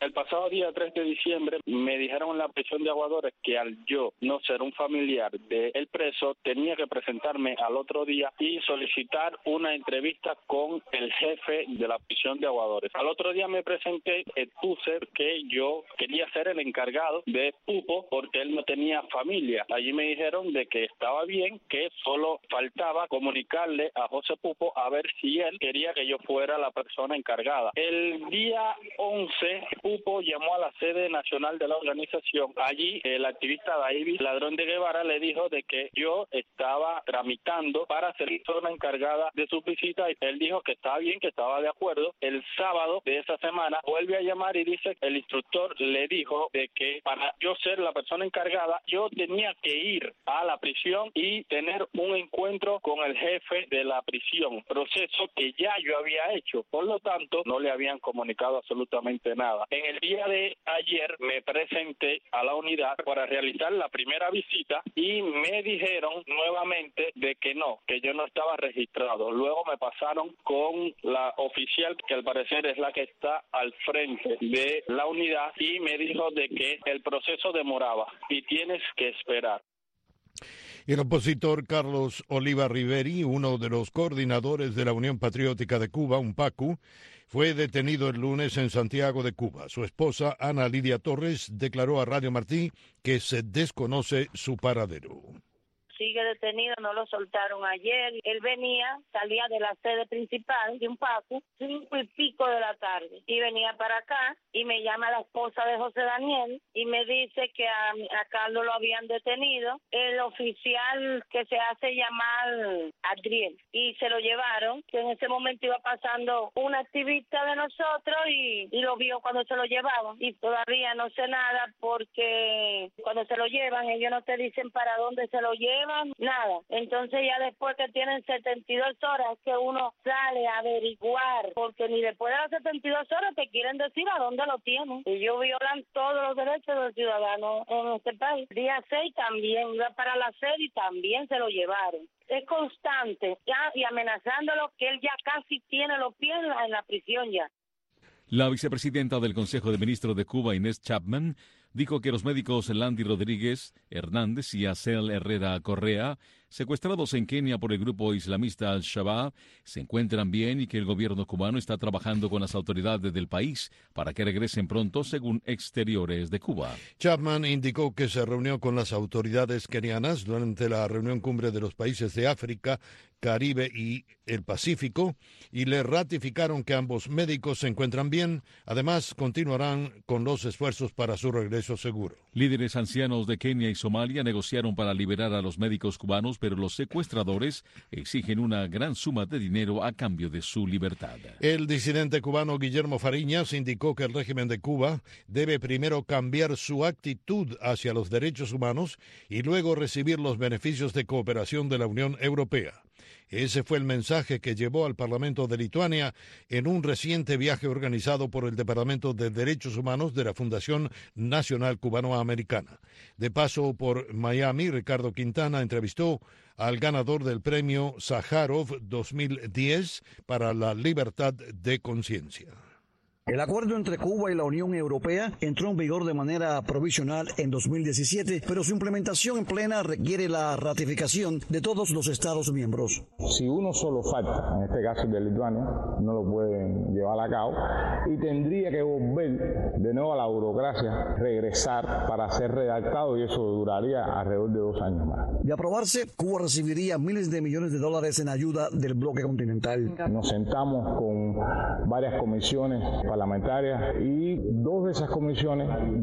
El pasado día 3 de diciembre me dijeron en la prisión de Aguadores que al yo no ser un familiar del preso tenía que presentarme al otro día y solicitar una entrevista con el jefe de la prisión de Aguadores. Al otro día me presenté, expuse que yo quería ser el encargado de Pupo porque él no tenía familia. Allí me dijeron de que estaba bien, que solo faltaba comunicarle a José Pupo a ver si él quería que yo fuera la persona encargada. El día 11, Pupo llamó a la sede nacional de la organización. Allí el activista David Ladrón de Guevara le dijo de que yo estaba tramitando para ser persona encargada de su visita y él dijo que estaba bien, que estaba de acuerdo. El sábado de esa semana vuelve a llamar y dice que el instructor le dijo de que para yo ser la persona encargada yo tenía que ir a la prisión y tener un encuentro con el jefe de la prisión, proceso que ya yo había hecho, por lo tanto no le habían comunicado absolutamente nada. En el día de ayer me presenté a la unidad para realizar la primera visita y me dijeron nuevamente de que no, que yo no estaba registrado. Luego me pasaron con la oficial, que al parecer es la que está al frente de la unidad, y me dijo de que el proceso demoraba y tienes que esperar. El opositor Carlos Oliva Riveri, uno de los coordinadores de la Unión Patriótica de Cuba, UNPACU, fue detenido el lunes en Santiago de Cuba. Su esposa, Ana Lidia Torres, declaró a Radio Martí que se desconoce su paradero. Sigue detenido, no lo soltaron ayer. Él salía de la sede principal de UNPACU, 5:00 de la tarde, y venía para acá, y me llama la esposa de José Daniel, y me dice que a Carlos lo habían detenido, el oficial que se hace llamar Adriel, y se lo llevaron, que en ese momento iba pasando un activista de nosotros, y lo vio cuando se lo llevaban, y todavía no sé nada, porque cuando se lo llevan, ellos no te dicen para dónde se lo llevan, nada. Entonces ya después que tienen 72 horas que uno sale a averiguar, porque ni después de las 72 horas te quieren decir a dónde lo tienen. Y ellos violan todos los derechos del ciudadano en este país. Día 6 también iba para la sede y también se lo llevaron. Es constante, ya, y amenazándolo que él ya casi tiene los pies en la prisión ya. La vicepresidenta del Consejo de Ministros de Cuba, Inés Chapman, dijo que los médicos Landy Rodríguez Hernández y Acel Herrera Correa, secuestrados en Kenia por el grupo islamista Al-Shabaab, se encuentran bien y que el gobierno cubano está trabajando con las autoridades del país para que regresen pronto, según Exteriores de Cuba. Chapman indicó que se reunió con las autoridades kenianas durante la reunión cumbre de los países de África, Caribe y el Pacífico, y le ratificaron que ambos médicos se encuentran bien. Además, continuarán con los esfuerzos para su regreso seguro. Líderes ancianos de Kenia y Somalia negociaron para liberar a los médicos cubanos, pero los secuestradores exigen una gran suma de dinero a cambio de su libertad. El disidente cubano Guillermo Fariñas indicó que el régimen de Cuba debe primero cambiar su actitud hacia los derechos humanos y luego recibir los beneficios de cooperación de la Unión Europea. Ese fue el mensaje que llevó al Parlamento de Lituania en un reciente viaje organizado por el Departamento de Derechos Humanos de la Fundación Nacional Cubanoamericana. De paso por Miami, Ricardo Quintana entrevistó al ganador del premio Sájarov 2010 para la libertad de conciencia. El acuerdo entre Cuba y la Unión Europea entró en vigor de manera provisional en 2017, pero su implementación en plena requiere la ratificación de todos los Estados miembros. Si uno solo falta, en este caso de Lituania, no lo pueden llevar a cabo y tendría que volver de nuevo a la burocracia, regresar para ser redactado, y eso duraría alrededor de 2 años más. De aprobarse, Cuba recibiría miles de millones de dólares en ayuda del bloque continental. Nos sentamos con varias comisiones parlamentarias y 2 de esas comisiones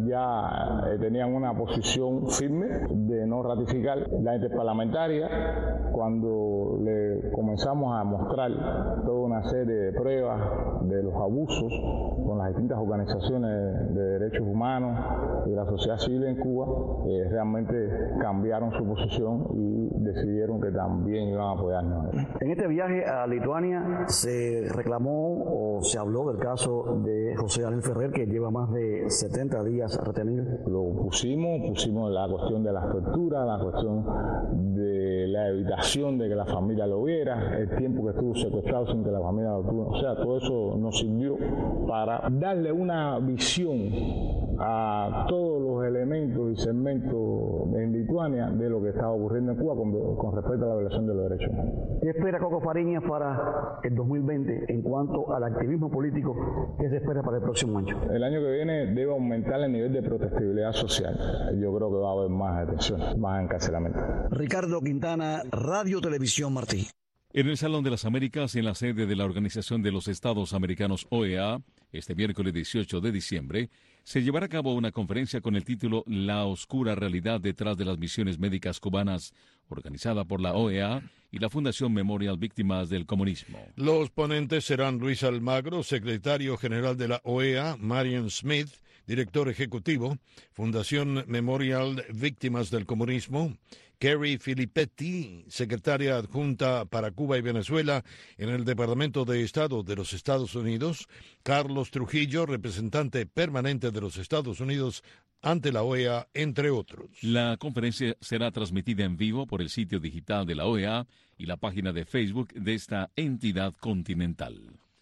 ya tenían una posición firme de no ratificar. La interparlamentaria, cuando le comenzamos a mostrar toda una serie de pruebas de los abusos con las distintas organizaciones de derechos humanos y de la sociedad civil en Cuba, realmente cambiaron su posición y decidieron que también iban a apoyarnos. En este viaje a Lituania se reclamó o se habló del caso de José Daniel Ferrer, que lleva más de 70 días retenido. Lo pusimos la cuestión de las torturas, la cuestión de la evitación negación de que la familia lo viera, el tiempo que estuvo secuestrado sin que la familia lo tuviera. O sea, todo eso nos sirvió para darle una visión a todos los elementos y segmentos en Lituania de lo que estaba ocurriendo en Cuba con respecto a la violación de los derechos humanos. ¿Qué espera Coco Fariña para el 2020 en cuanto al activismo político? ¿Qué se espera para el próximo año? El año que viene debe aumentar el nivel de protestabilidad social. Yo creo que va a haber más detenciones, más encarcelamiento. Ricardo Quintana, Radio Televisión Martí. En el Salón de las Américas, en la sede de la Organización de los Estados Americanos OEA, este miércoles 18 de diciembre, se llevará a cabo una conferencia con el título La oscura realidad detrás de las misiones médicas cubanas, organizada por la OEA y la Fundación Memorial Víctimas del Comunismo. Los ponentes serán Luis Almagro, secretario general de la OEA, Marion Smith, director ejecutivo, Fundación Memorial Víctimas del Comunismo, Kerry Filippetti, secretaria adjunta para Cuba y Venezuela en el Departamento de Estado de los Estados Unidos, Carlos Trujillo, representante permanente de los Estados Unidos ante la OEA, entre otros. La conferencia será transmitida en vivo por el sitio digital de la OEA y la página de Facebook de esta entidad continental.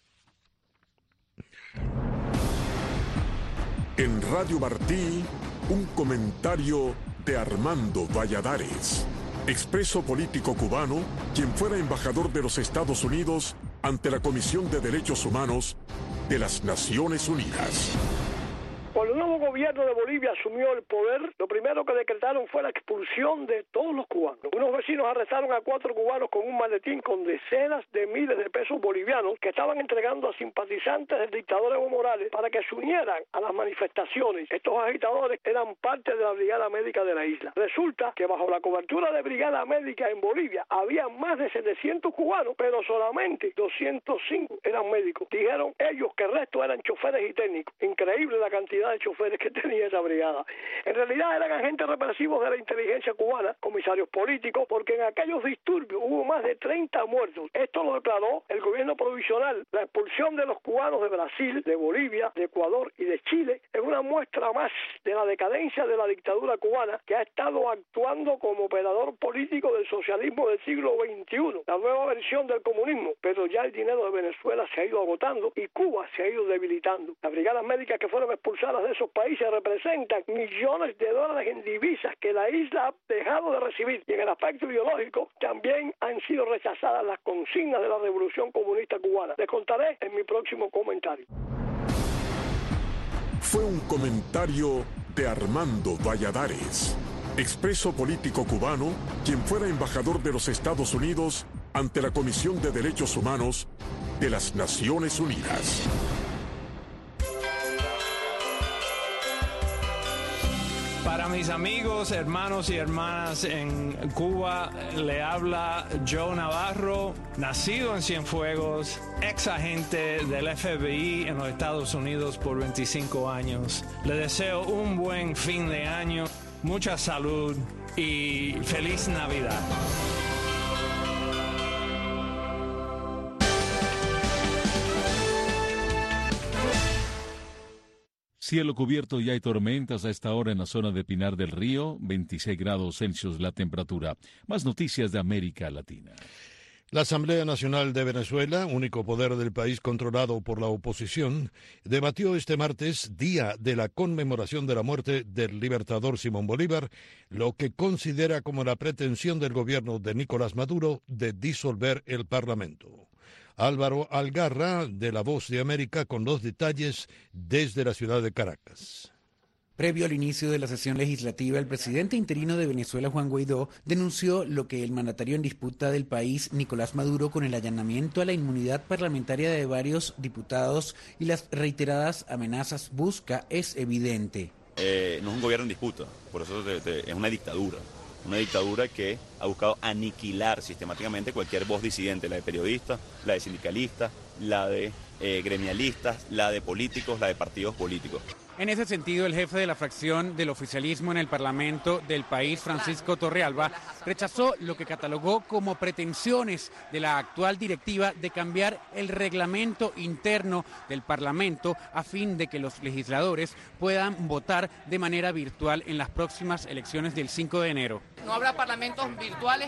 En Radio Martí, un comentario de Armando Valladares, expreso político cubano, quien fuera embajador de los Estados Unidos ante la Comisión de Derechos Humanos de las Naciones Unidas. Cuando el nuevo gobierno de Bolivia asumió el poder, lo primero que decretaron fue la expulsión de todos los cubanos. Unos vecinos arrestaron a 4 cubanos con un maletín con decenas de miles de pesos bolivianos que estaban entregando a simpatizantes del dictador Evo Morales para que se unieran a las manifestaciones. Estos agitadores eran parte de la Brigada Médica de la isla. Resulta que bajo la cobertura de Brigada Médica en Bolivia había más de 700 cubanos, pero solamente 205 eran médicos. Dijeron ellos que el resto eran choferes y técnicos. Increíble la cantidad de choferes que tenía esa brigada. En realidad eran agentes represivos de la inteligencia cubana, comisarios políticos, porque en aquellos disturbios hubo más de 30 muertos. Esto lo declaró el gobierno provisional. La expulsión de los cubanos de Brasil, de Bolivia, de Ecuador y de Chile es una muestra más de la decadencia de la dictadura cubana, que ha estado actuando como operador político del socialismo del siglo XXI, la nueva versión del comunismo. Pero ya el dinero de Venezuela se ha ido agotando y Cuba se ha ido debilitando. Las brigadas médicas que fueron expulsadas de esos países representan millones de dólares en divisas que la isla ha dejado de recibir, y en el aspecto ideológico también han sido rechazadas las consignas de la Revolución Comunista Cubana. Les contaré en mi próximo comentario. Fue un comentario de Armando Valladares, expreso político cubano, quien fuera embajador de los Estados Unidos ante la Comisión de Derechos Humanos de las Naciones Unidas. Para mis amigos, hermanos y hermanas en Cuba, le habla Joe Navarro, nacido en Cienfuegos, ex agente del FBI en los Estados Unidos por 25 años. Le deseo un buen fin de año, mucha salud y feliz Navidad. Cielo cubierto y hay tormentas a esta hora en la zona de Pinar del Río, 26 grados Celsius la temperatura. Más noticias de América Latina. La Asamblea Nacional de Venezuela, único poder del país controlado por la oposición, debatió este martes, día de la conmemoración de la muerte del libertador Simón Bolívar, lo que considera como la pretensión del gobierno de Nicolás Maduro de disolver el Parlamento. Álvaro Algarra, de La Voz de América, con los detalles desde la ciudad de Caracas. Previo al inicio de la sesión legislativa, el presidente interino de Venezuela, Juan Guaidó, denunció lo que el mandatario en disputa del país, Nicolás Maduro, con el allanamiento a la inmunidad parlamentaria de varios diputados y las reiteradas amenazas busca, es evidente. No es un gobierno en disputa, por eso es una dictadura. Una dictadura que ha buscado aniquilar sistemáticamente cualquier voz disidente, la de periodistas, la de sindicalistas, la de gremialistas, la de políticos, la de partidos políticos. En ese sentido, el jefe de la fracción del oficialismo en el Parlamento del país, Francisco Torrealba, rechazó lo que catalogó como pretensiones de la actual directiva de cambiar el reglamento interno del Parlamento a fin de que los legisladores puedan votar de manera virtual en las próximas elecciones del 5 de enero. No habrá parlamentos virtuales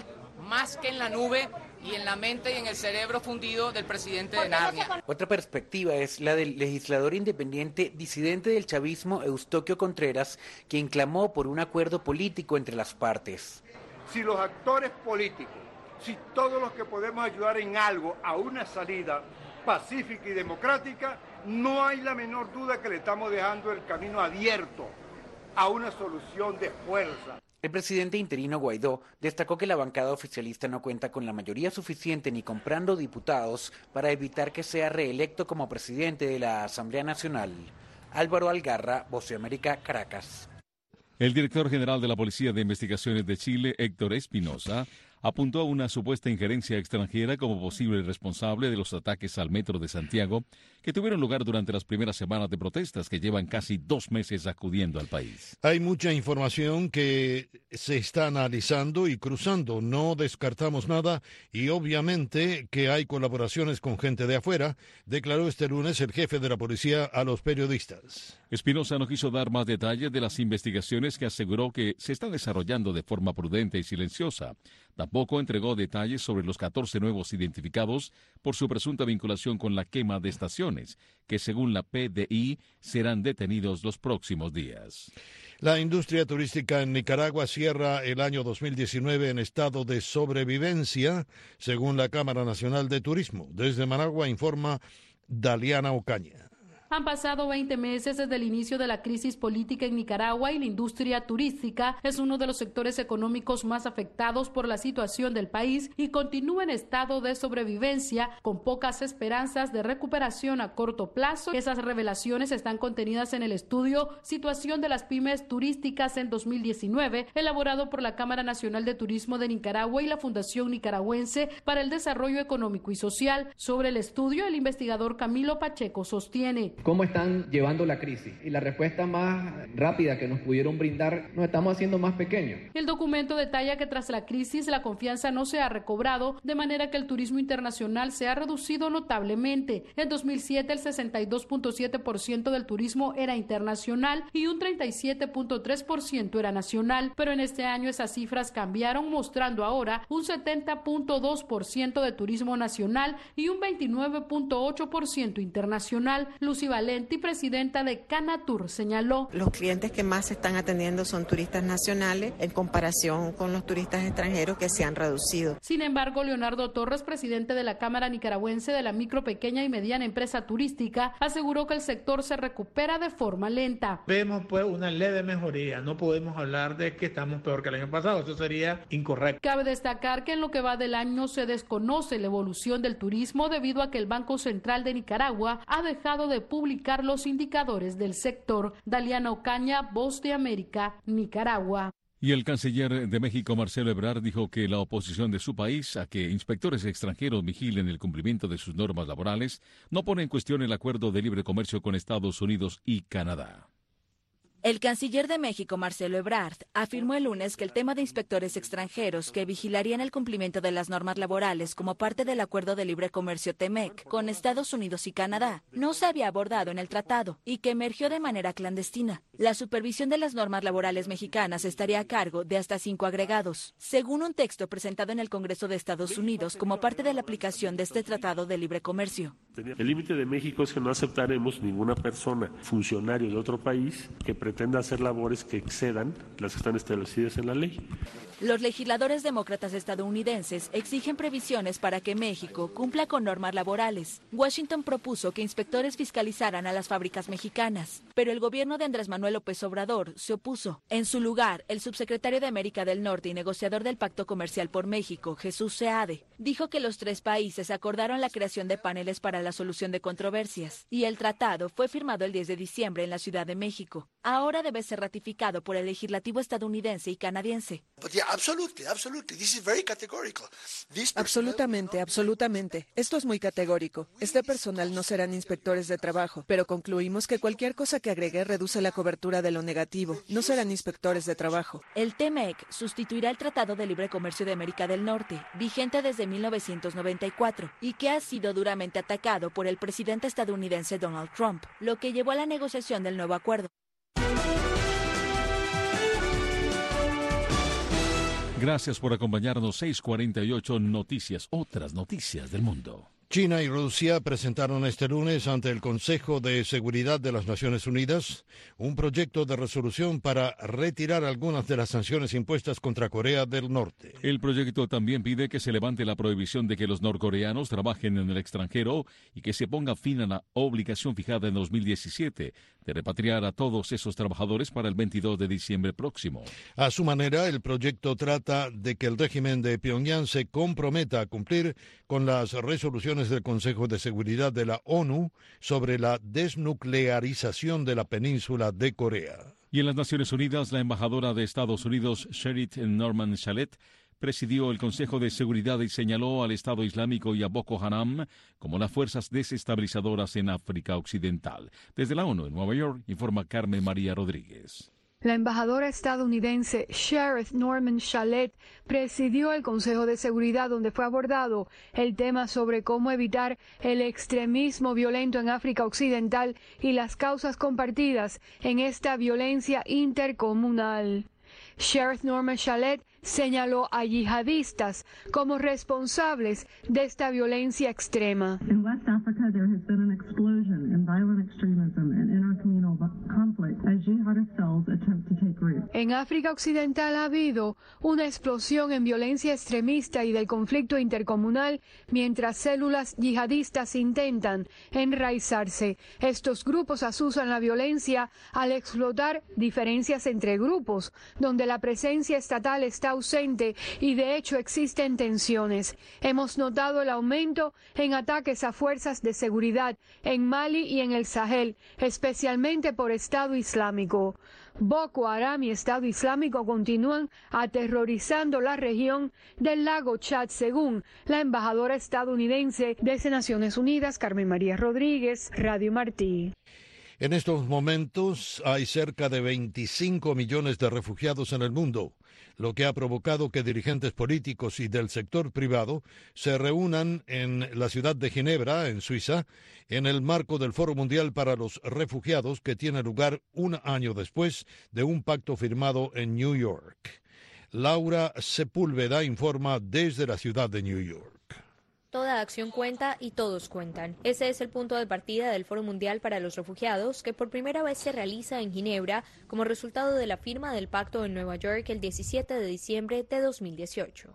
más que en la nube y en la mente y en el cerebro fundido del presidente de Narnia. Otra perspectiva es la del legislador independiente disidente del chavismo Eustoquio Contreras, quien clamó por un acuerdo político entre las partes. Si los actores políticos, si todos los que podemos ayudar en algo a una salida pacífica y democrática, no hay la menor duda que le estamos dejando el camino abierto a una solución de fuerza. El presidente interino Guaidó destacó que la bancada oficialista no cuenta con la mayoría suficiente ni comprando diputados para evitar que sea reelecto como presidente de la Asamblea Nacional. Álvaro Algarra, Voz de América, Caracas. El director general de la Policía de Investigaciones de Chile, Héctor Espinosa, apuntó a una supuesta injerencia extranjera como posible responsable de los ataques al metro de Santiago que tuvieron lugar durante las primeras semanas de protestas que llevan casi 2 meses acudiendo al país. Hay mucha información que se está analizando y cruzando. No descartamos nada y obviamente que hay colaboraciones con gente de afuera, declaró este lunes el jefe de la policía a los periodistas. Espinosa no quiso dar más detalles de las investigaciones que aseguró que se están desarrollando de forma prudente y silenciosa. Tampoco entregó detalles sobre los 14 nuevos identificados por su presunta vinculación con la quema de estaciones, que según la PDI serán detenidos los próximos días. La industria turística en Nicaragua cierra el año 2019 en estado de sobrevivencia, según la Cámara Nacional de Turismo. Desde Managua informa Daliana Ocaña. Han pasado 20 meses desde el inicio de la crisis política en Nicaragua y la industria turística es uno de los sectores económicos más afectados por la situación del país y continúa en estado de sobrevivencia con pocas esperanzas de recuperación a corto plazo. Esas revelaciones están contenidas en el estudio Situación de las pymes turísticas en 2019, elaborado por la Cámara Nacional de Turismo de Nicaragua y la Fundación Nicaragüense para el Desarrollo Económico y Social. Sobre el estudio, el investigador Camilo Pacheco sostiene: ¿cómo están llevando la crisis? Y la respuesta más rápida que nos pudieron brindar, nos estamos haciendo más pequeños. El documento detalla que tras la crisis la confianza no se ha recobrado, de manera que el turismo internacional se ha reducido notablemente. En 2007 el 62.7% del turismo era internacional y un 37.3% era nacional, pero en este año esas cifras cambiaron, mostrando ahora un 70.2% de turismo nacional y un 29.8% internacional. Lucy Valenti, presidenta de Canatur, señaló: los clientes que más se están atendiendo son turistas nacionales en comparación con los turistas extranjeros que se han reducido. Sin embargo, Leonardo Torres, presidente de la Cámara Nicaragüense de la Micro, Pequeña y Mediana Empresa Turística, aseguró que el sector se recupera de forma lenta. Vemos pues una leve mejoría, no podemos hablar de que estamos peor que el año pasado, eso sería incorrecto. Cabe destacar que en lo que va del año se desconoce la evolución del turismo debido a que el Banco Central de Nicaragua ha dejado de publicar los indicadores del sector. Daliana Ocaña, Voz de América, Nicaragua. Y el canciller de México, Marcelo Ebrard, dijo que la oposición de su país a que inspectores extranjeros vigilen el cumplimiento de sus normas laborales no pone en cuestión el acuerdo de libre comercio con Estados Unidos y Canadá. El canciller de México, Marcelo Ebrard, afirmó el lunes que el tema de inspectores extranjeros que vigilarían el cumplimiento de las normas laborales como parte del acuerdo de libre comercio TEMEC con Estados Unidos y Canadá no se había abordado en el tratado y que emergió de manera clandestina. La supervisión de las normas laborales mexicanas estaría a cargo de hasta 5 agregados, según un texto presentado en el Congreso de Estados Unidos como parte de la aplicación de este tratado de libre comercio. El límite de México es que no aceptaremos ninguna persona, funcionario de otro país, que pretenda hacer labores que excedan las que están establecidas en la ley. Los legisladores demócratas estadounidenses exigen previsiones para que México cumpla con normas laborales. Washington propuso que inspectores fiscalizaran a las fábricas mexicanas, pero el gobierno de Andrés Manuel López Obrador se opuso. En su lugar, el subsecretario de América del Norte y negociador del Pacto Comercial por México, Jesús Seade, dijo que los 3 países acordaron la creación de paneles para la solución de controversias y el tratado fue firmado el 10 de diciembre en la Ciudad de México. Ahora debe ser ratificado por el legislativo estadounidense y canadiense. Absolutamente. Esto es muy categórico. Este personal no serán inspectores de trabajo, pero concluimos que cualquier cosa que agregue reduce la cobertura de lo negativo. No serán inspectores de trabajo. El TEMEC sustituirá el Tratado de Libre Comercio de América del Norte, vigente desde 1994, y que ha sido duramente atacado por el presidente estadounidense Donald Trump, lo que llevó a la negociación del nuevo acuerdo. Gracias por acompañarnos. 6:48 Noticias, otras noticias del mundo. China y Rusia presentaron este lunes ante el Consejo de Seguridad de las Naciones Unidas un proyecto de resolución para retirar algunas de las sanciones impuestas contra Corea del Norte. El proyecto también pide que se levante la prohibición de que los norcoreanos trabajen en el extranjero y que se ponga fin a la obligación fijada en 2017 de repatriar a todos esos trabajadores para el 22 de diciembre próximo. A su manera, el proyecto trata de que el régimen de Pyongyang se comprometa a cumplir con las resoluciones del Consejo de Seguridad de la ONU sobre la desnuclearización de la península de Corea. Y en las Naciones Unidas, la embajadora de Estados Unidos, Sherrit Norman Shalit, presidió el Consejo de Seguridad y señaló al Estado Islámico y a Boko Haram como las fuerzas desestabilizadoras en África Occidental. Desde la ONU en Nueva York, informa Carmen María Rodríguez. La embajadora estadounidense Sherrit Norman Shalit presidió el Consejo de Seguridad, donde fue abordado el tema sobre cómo evitar el extremismo violento en África Occidental y las causas compartidas en esta violencia intercomunal. Sherrit Norman Shalit señaló a yihadistas como responsables de esta violencia extrema. In West Africa, there has been an explosion in violent extremism and intercommunal conflict as jihadist cells attempt to take root. En África Occidental ha habido una explosión en violencia extremista y del conflicto intercomunal mientras células yihadistas intentan enraizarse. Estos grupos asusan la violencia al explotar diferencias entre grupos, donde la presencia estatal está ausente y de hecho existen tensiones. Hemos notado el aumento en ataques a fuerzas de seguridad en Mali y en el Sahel, especialmente por Estado Islámico. Boko Haram y Estado Islámico continúan aterrorizando la región del lago Chad, según la embajadora estadounidense desde Naciones Unidas, Carmen María Rodríguez, Radio Martí. En estos momentos hay cerca de 25 millones de refugiados en el mundo, lo que ha provocado que dirigentes políticos y del sector privado se reúnan en la ciudad de Ginebra, en Suiza, en el marco del Foro Mundial para los Refugiados, que tiene lugar un año después de un pacto firmado en New York. Laura Sepúlveda informa desde la ciudad de New York. Toda acción cuenta y todos cuentan. Ese es el punto de partida del Foro Mundial para los Refugiados, que por primera vez se realiza en Ginebra como resultado de la firma del pacto en Nueva York el 17 de diciembre de 2018.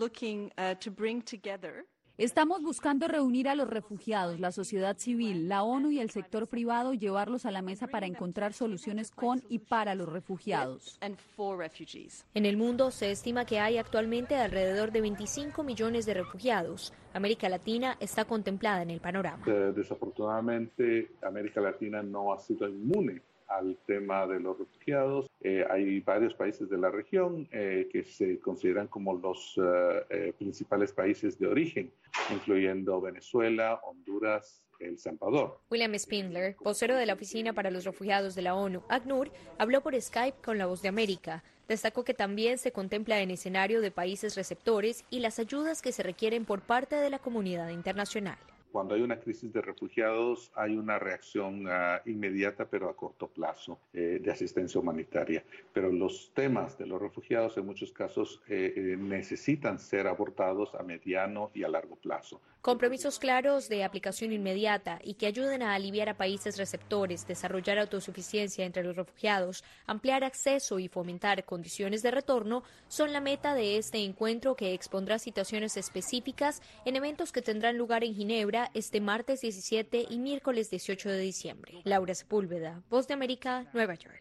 Estamos buscando reunir a los refugiados, la sociedad civil, la ONU y el sector privado y llevarlos a la mesa para encontrar soluciones con y para los refugiados. En el mundo se estima que hay actualmente alrededor de 25 millones de refugiados. América Latina está contemplada en el panorama. Desafortunadamente, América Latina no ha sido inmune al tema de los refugiados. Hay varios países de la región que se consideran como los principales países de origen, incluyendo Venezuela, Honduras, El Salvador. William Spindler, vocero de la Oficina para los Refugiados de la ONU, ACNUR, habló por Skype con La Voz de América. Destacó que también se contempla en escenario de países receptores y las ayudas que se requieren por parte de la comunidad internacional. Cuando hay una crisis de refugiados, hay una reacción inmediata, pero a corto plazo, de asistencia humanitaria. Pero los temas de los refugiados, en muchos casos, necesitan ser abordados a mediano y a largo plazo. Compromisos claros de aplicación inmediata y que ayuden a aliviar a países receptores, desarrollar autosuficiencia entre los refugiados, ampliar acceso y fomentar condiciones de retorno son la meta de este encuentro, que expondrá situaciones específicas en eventos que tendrán lugar en Ginebra este martes 17 y miércoles 18 de diciembre. Laura Sepúlveda, Voz de América, Nueva York.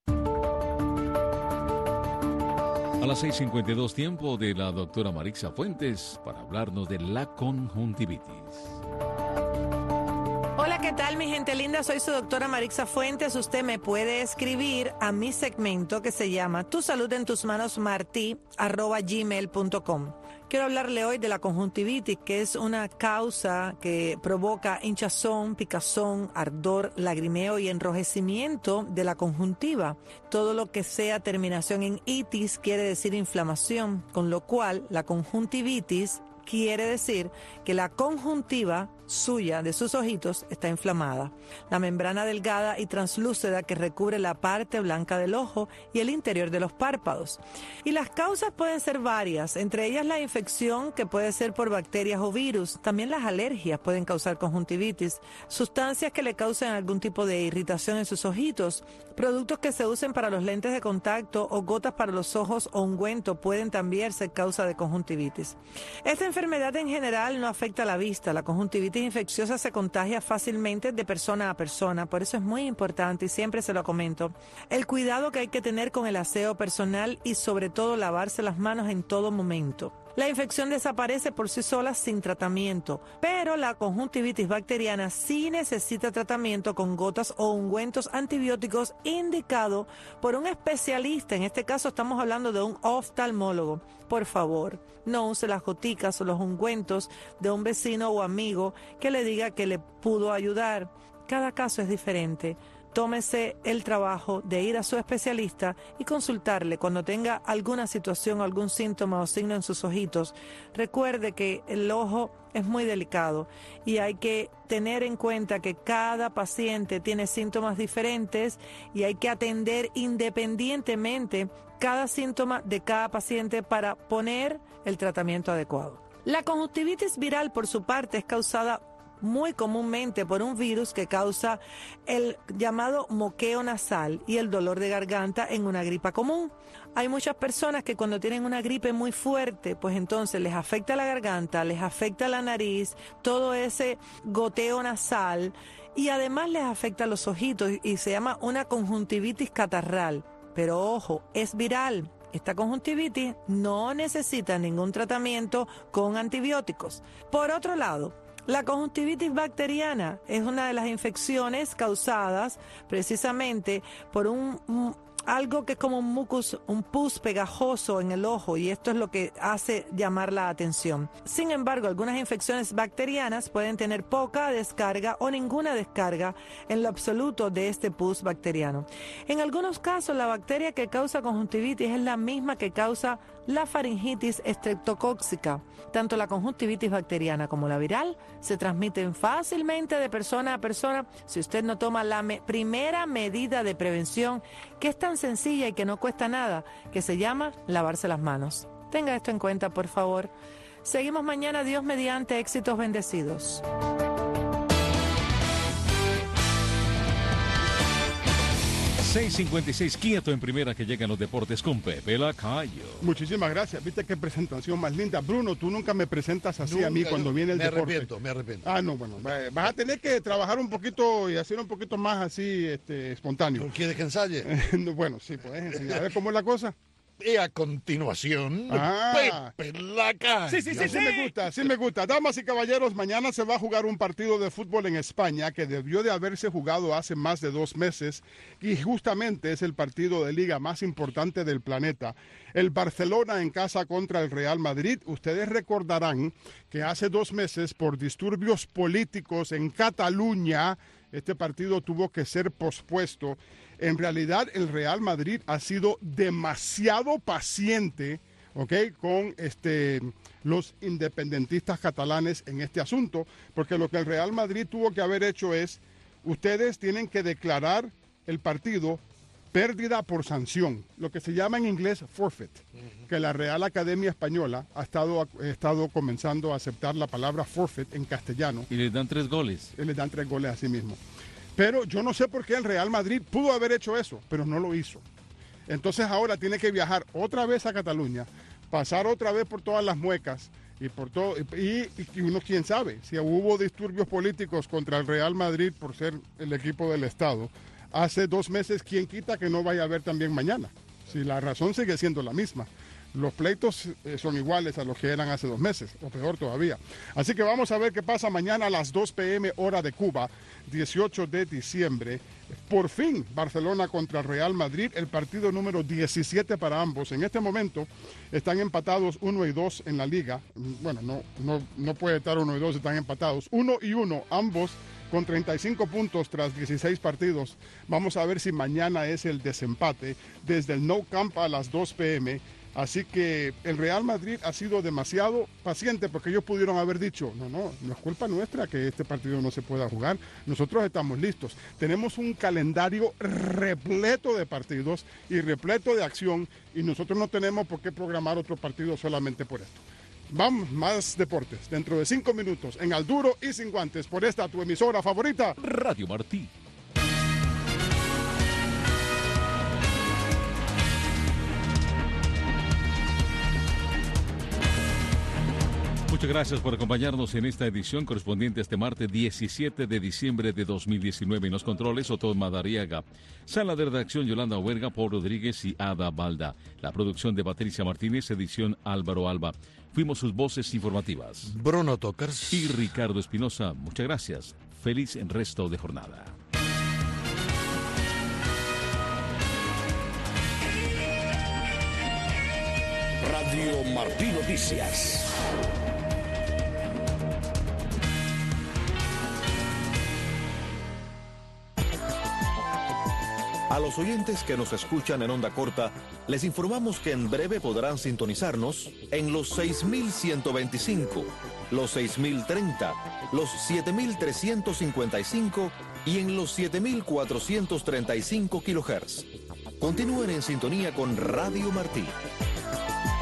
A las 6:52, tiempo de la doctora Marixa Fuentes para hablarnos de la conjuntivitis. Hola, ¿qué tal, mi gente linda? Soy su doctora Marixa Fuentes. Usted me puede escribir a mi segmento que se llama Tu Salud en Tus Manos, marti@gmail.com. Quiero hablarle hoy de la conjuntivitis, que es una causa que provoca hinchazón, picazón, ardor, lagrimeo y enrojecimiento de la conjuntiva. Todo lo que sea terminación en itis quiere decir inflamación, con lo cual la conjuntivitis quiere decir que la conjuntiva suya, de sus ojitos, está inflamada. La membrana delgada y translúcida que recubre la parte blanca del ojo y el interior de los párpados. Y las causas pueden ser varias, entre ellas la infección, que puede ser por bacterias o virus. También las alergias pueden causar conjuntivitis, sustancias que le causen algún tipo de irritación en sus ojitos, productos que se usen para los lentes de contacto o gotas para los ojos o ungüento pueden también ser causa de conjuntivitis. Esta enfermedad en general no afecta a la vista. La conjuntivitis infecciosa se contagia fácilmente de persona a persona, por eso es muy importante y siempre se lo comento, el cuidado que hay que tener con el aseo personal y sobre todo lavarse las manos en todo momento. La infección desaparece por sí sola sin tratamiento, pero la conjuntivitis bacteriana sí necesita tratamiento con gotas o ungüentos antibióticos indicado por un especialista. En este caso estamos hablando de un oftalmólogo. Por favor, no use las goticas o los ungüentos de un vecino o amigo que le diga que le pudo ayudar. Cada caso es diferente. Tómese el trabajo de ir a su especialista y consultarle cuando tenga alguna situación, algún síntoma o signo en sus ojitos. Recuerde que el ojo es muy delicado y hay que tener en cuenta que cada paciente tiene síntomas diferentes y hay que atender independientemente cada síntoma de cada paciente para poner el tratamiento adecuado. La conjuntivitis viral, por su parte, es causada muy comúnmente por un virus que causa el llamado moqueo nasal y el dolor de garganta en una gripa común. Hay muchas personas que cuando tienen una gripe muy fuerte, pues entonces les afecta la garganta, les afecta la nariz, todo ese goteo nasal y además les afecta los ojitos y se llama una conjuntivitis catarral. Pero ojo, es viral. Esta conjuntivitis no necesita ningún tratamiento con antibióticos. Por otro lado, la conjuntivitis bacteriana es una de las infecciones causadas precisamente por algo que es como un mucus, un pus pegajoso en el ojo, y esto es lo que hace llamar la atención. Sin embargo, algunas infecciones bacterianas pueden tener poca descarga o ninguna descarga en lo absoluto de este pus bacteriano. En algunos casos, la bacteria que causa conjuntivitis es la misma que causa la faringitis estreptocóxica. Tanto la conjuntivitis bacteriana como la viral se transmiten fácilmente de persona a persona si usted no toma la primera medida de prevención, que es tan sencilla y que no cuesta nada, que se llama lavarse las manos. Tenga esto en cuenta, por favor. Seguimos mañana, Dios mediante, éxitos bendecidos. 6:56, quieto en primera, que llegan los deportes con Pepe Lacayo. Muchísimas gracias. Viste qué presentación más linda. Bruno, tú nunca me presentas así a mí cuando viene el deporte. Me arrepiento. Ah, no, bueno, vas a tener que trabajar un poquito y hacer un poquito más así, espontáneo. ¿Quieres que ensaye? Bueno, sí, puedes enseñar. A ver cómo es la cosa. Y a continuación, Pepe Lacayo. Sí, me gusta. Damas y caballeros, mañana se va a jugar un partido de fútbol en España que debió de haberse jugado hace más de 2 meses y justamente es el partido de liga más importante del planeta. El Barcelona en casa contra el Real Madrid. Ustedes recordarán que hace 2 meses, por disturbios políticos en Cataluña, este partido tuvo que ser pospuesto. En realidad, el Real Madrid ha sido demasiado paciente, ¿ok?, con los independentistas catalanes en este asunto, porque lo que el Real Madrid tuvo que haber hecho es, ustedes tienen que declarar el partido pérdida por sanción, lo que se llama en inglés forfeit, que la Real Academia Española ha estado comenzando a aceptar la palabra forfeit en castellano. Y les dan 3 goles. Y les dan 3 goles a sí mismo. Pero yo no sé por qué el Real Madrid pudo haber hecho eso, pero no lo hizo. Entonces ahora tiene que viajar otra vez a Cataluña, pasar otra vez por todas las muecas y por todo, y uno quién sabe, si hubo disturbios políticos contra el Real Madrid por ser el equipo del Estado hace 2 meses, quién quita que no vaya a haber también mañana, si la razón sigue siendo la misma. Los pleitos son iguales a los que eran hace 2 meses, o peor todavía. Así que vamos a ver qué pasa mañana a las 2 p.m. hora de Cuba, 18 de diciembre. Por fin, Barcelona contra Real Madrid, el partido número 17 para ambos. En este momento están empatados 1-2 en la liga. Bueno, no puede estar 1-2, están empatados 1-1, ambos con 35 puntos tras 16 partidos. Vamos a ver si mañana es el desempate. Desde el Nou Camp a las 2 p.m., Así que el Real Madrid ha sido demasiado paciente porque ellos pudieron haber dicho, no es culpa nuestra que este partido no se pueda jugar. Nosotros estamos listos. Tenemos un calendario repleto de partidos y repleto de acción y nosotros no tenemos por qué programar otro partido solamente por esto. Vamos, más deportes. Dentro de 5 minutos en Al Duro y Sin Guantes por esta tu emisora favorita, Radio Martí. Muchas gracias por acompañarnos en esta edición correspondiente a este martes 17 de diciembre de 2019. En los controles, Otón Madariaga. Sala de redacción, Yolanda Huerga, Paul Rodríguez y Ada Balda. La producción de Patricia Martínez, edición Álvaro Alba. Fuimos sus voces informativas. Bruno Tokers. Y Ricardo Espinosa. Muchas gracias. Feliz resto de jornada. Radio Martí Noticias. A los oyentes que nos escuchan en onda corta, les informamos que en breve podrán sintonizarnos en los 6.125, los 6.030, los 7.355 y en los 7.435 kHz. Continúen en sintonía con Radio Martí.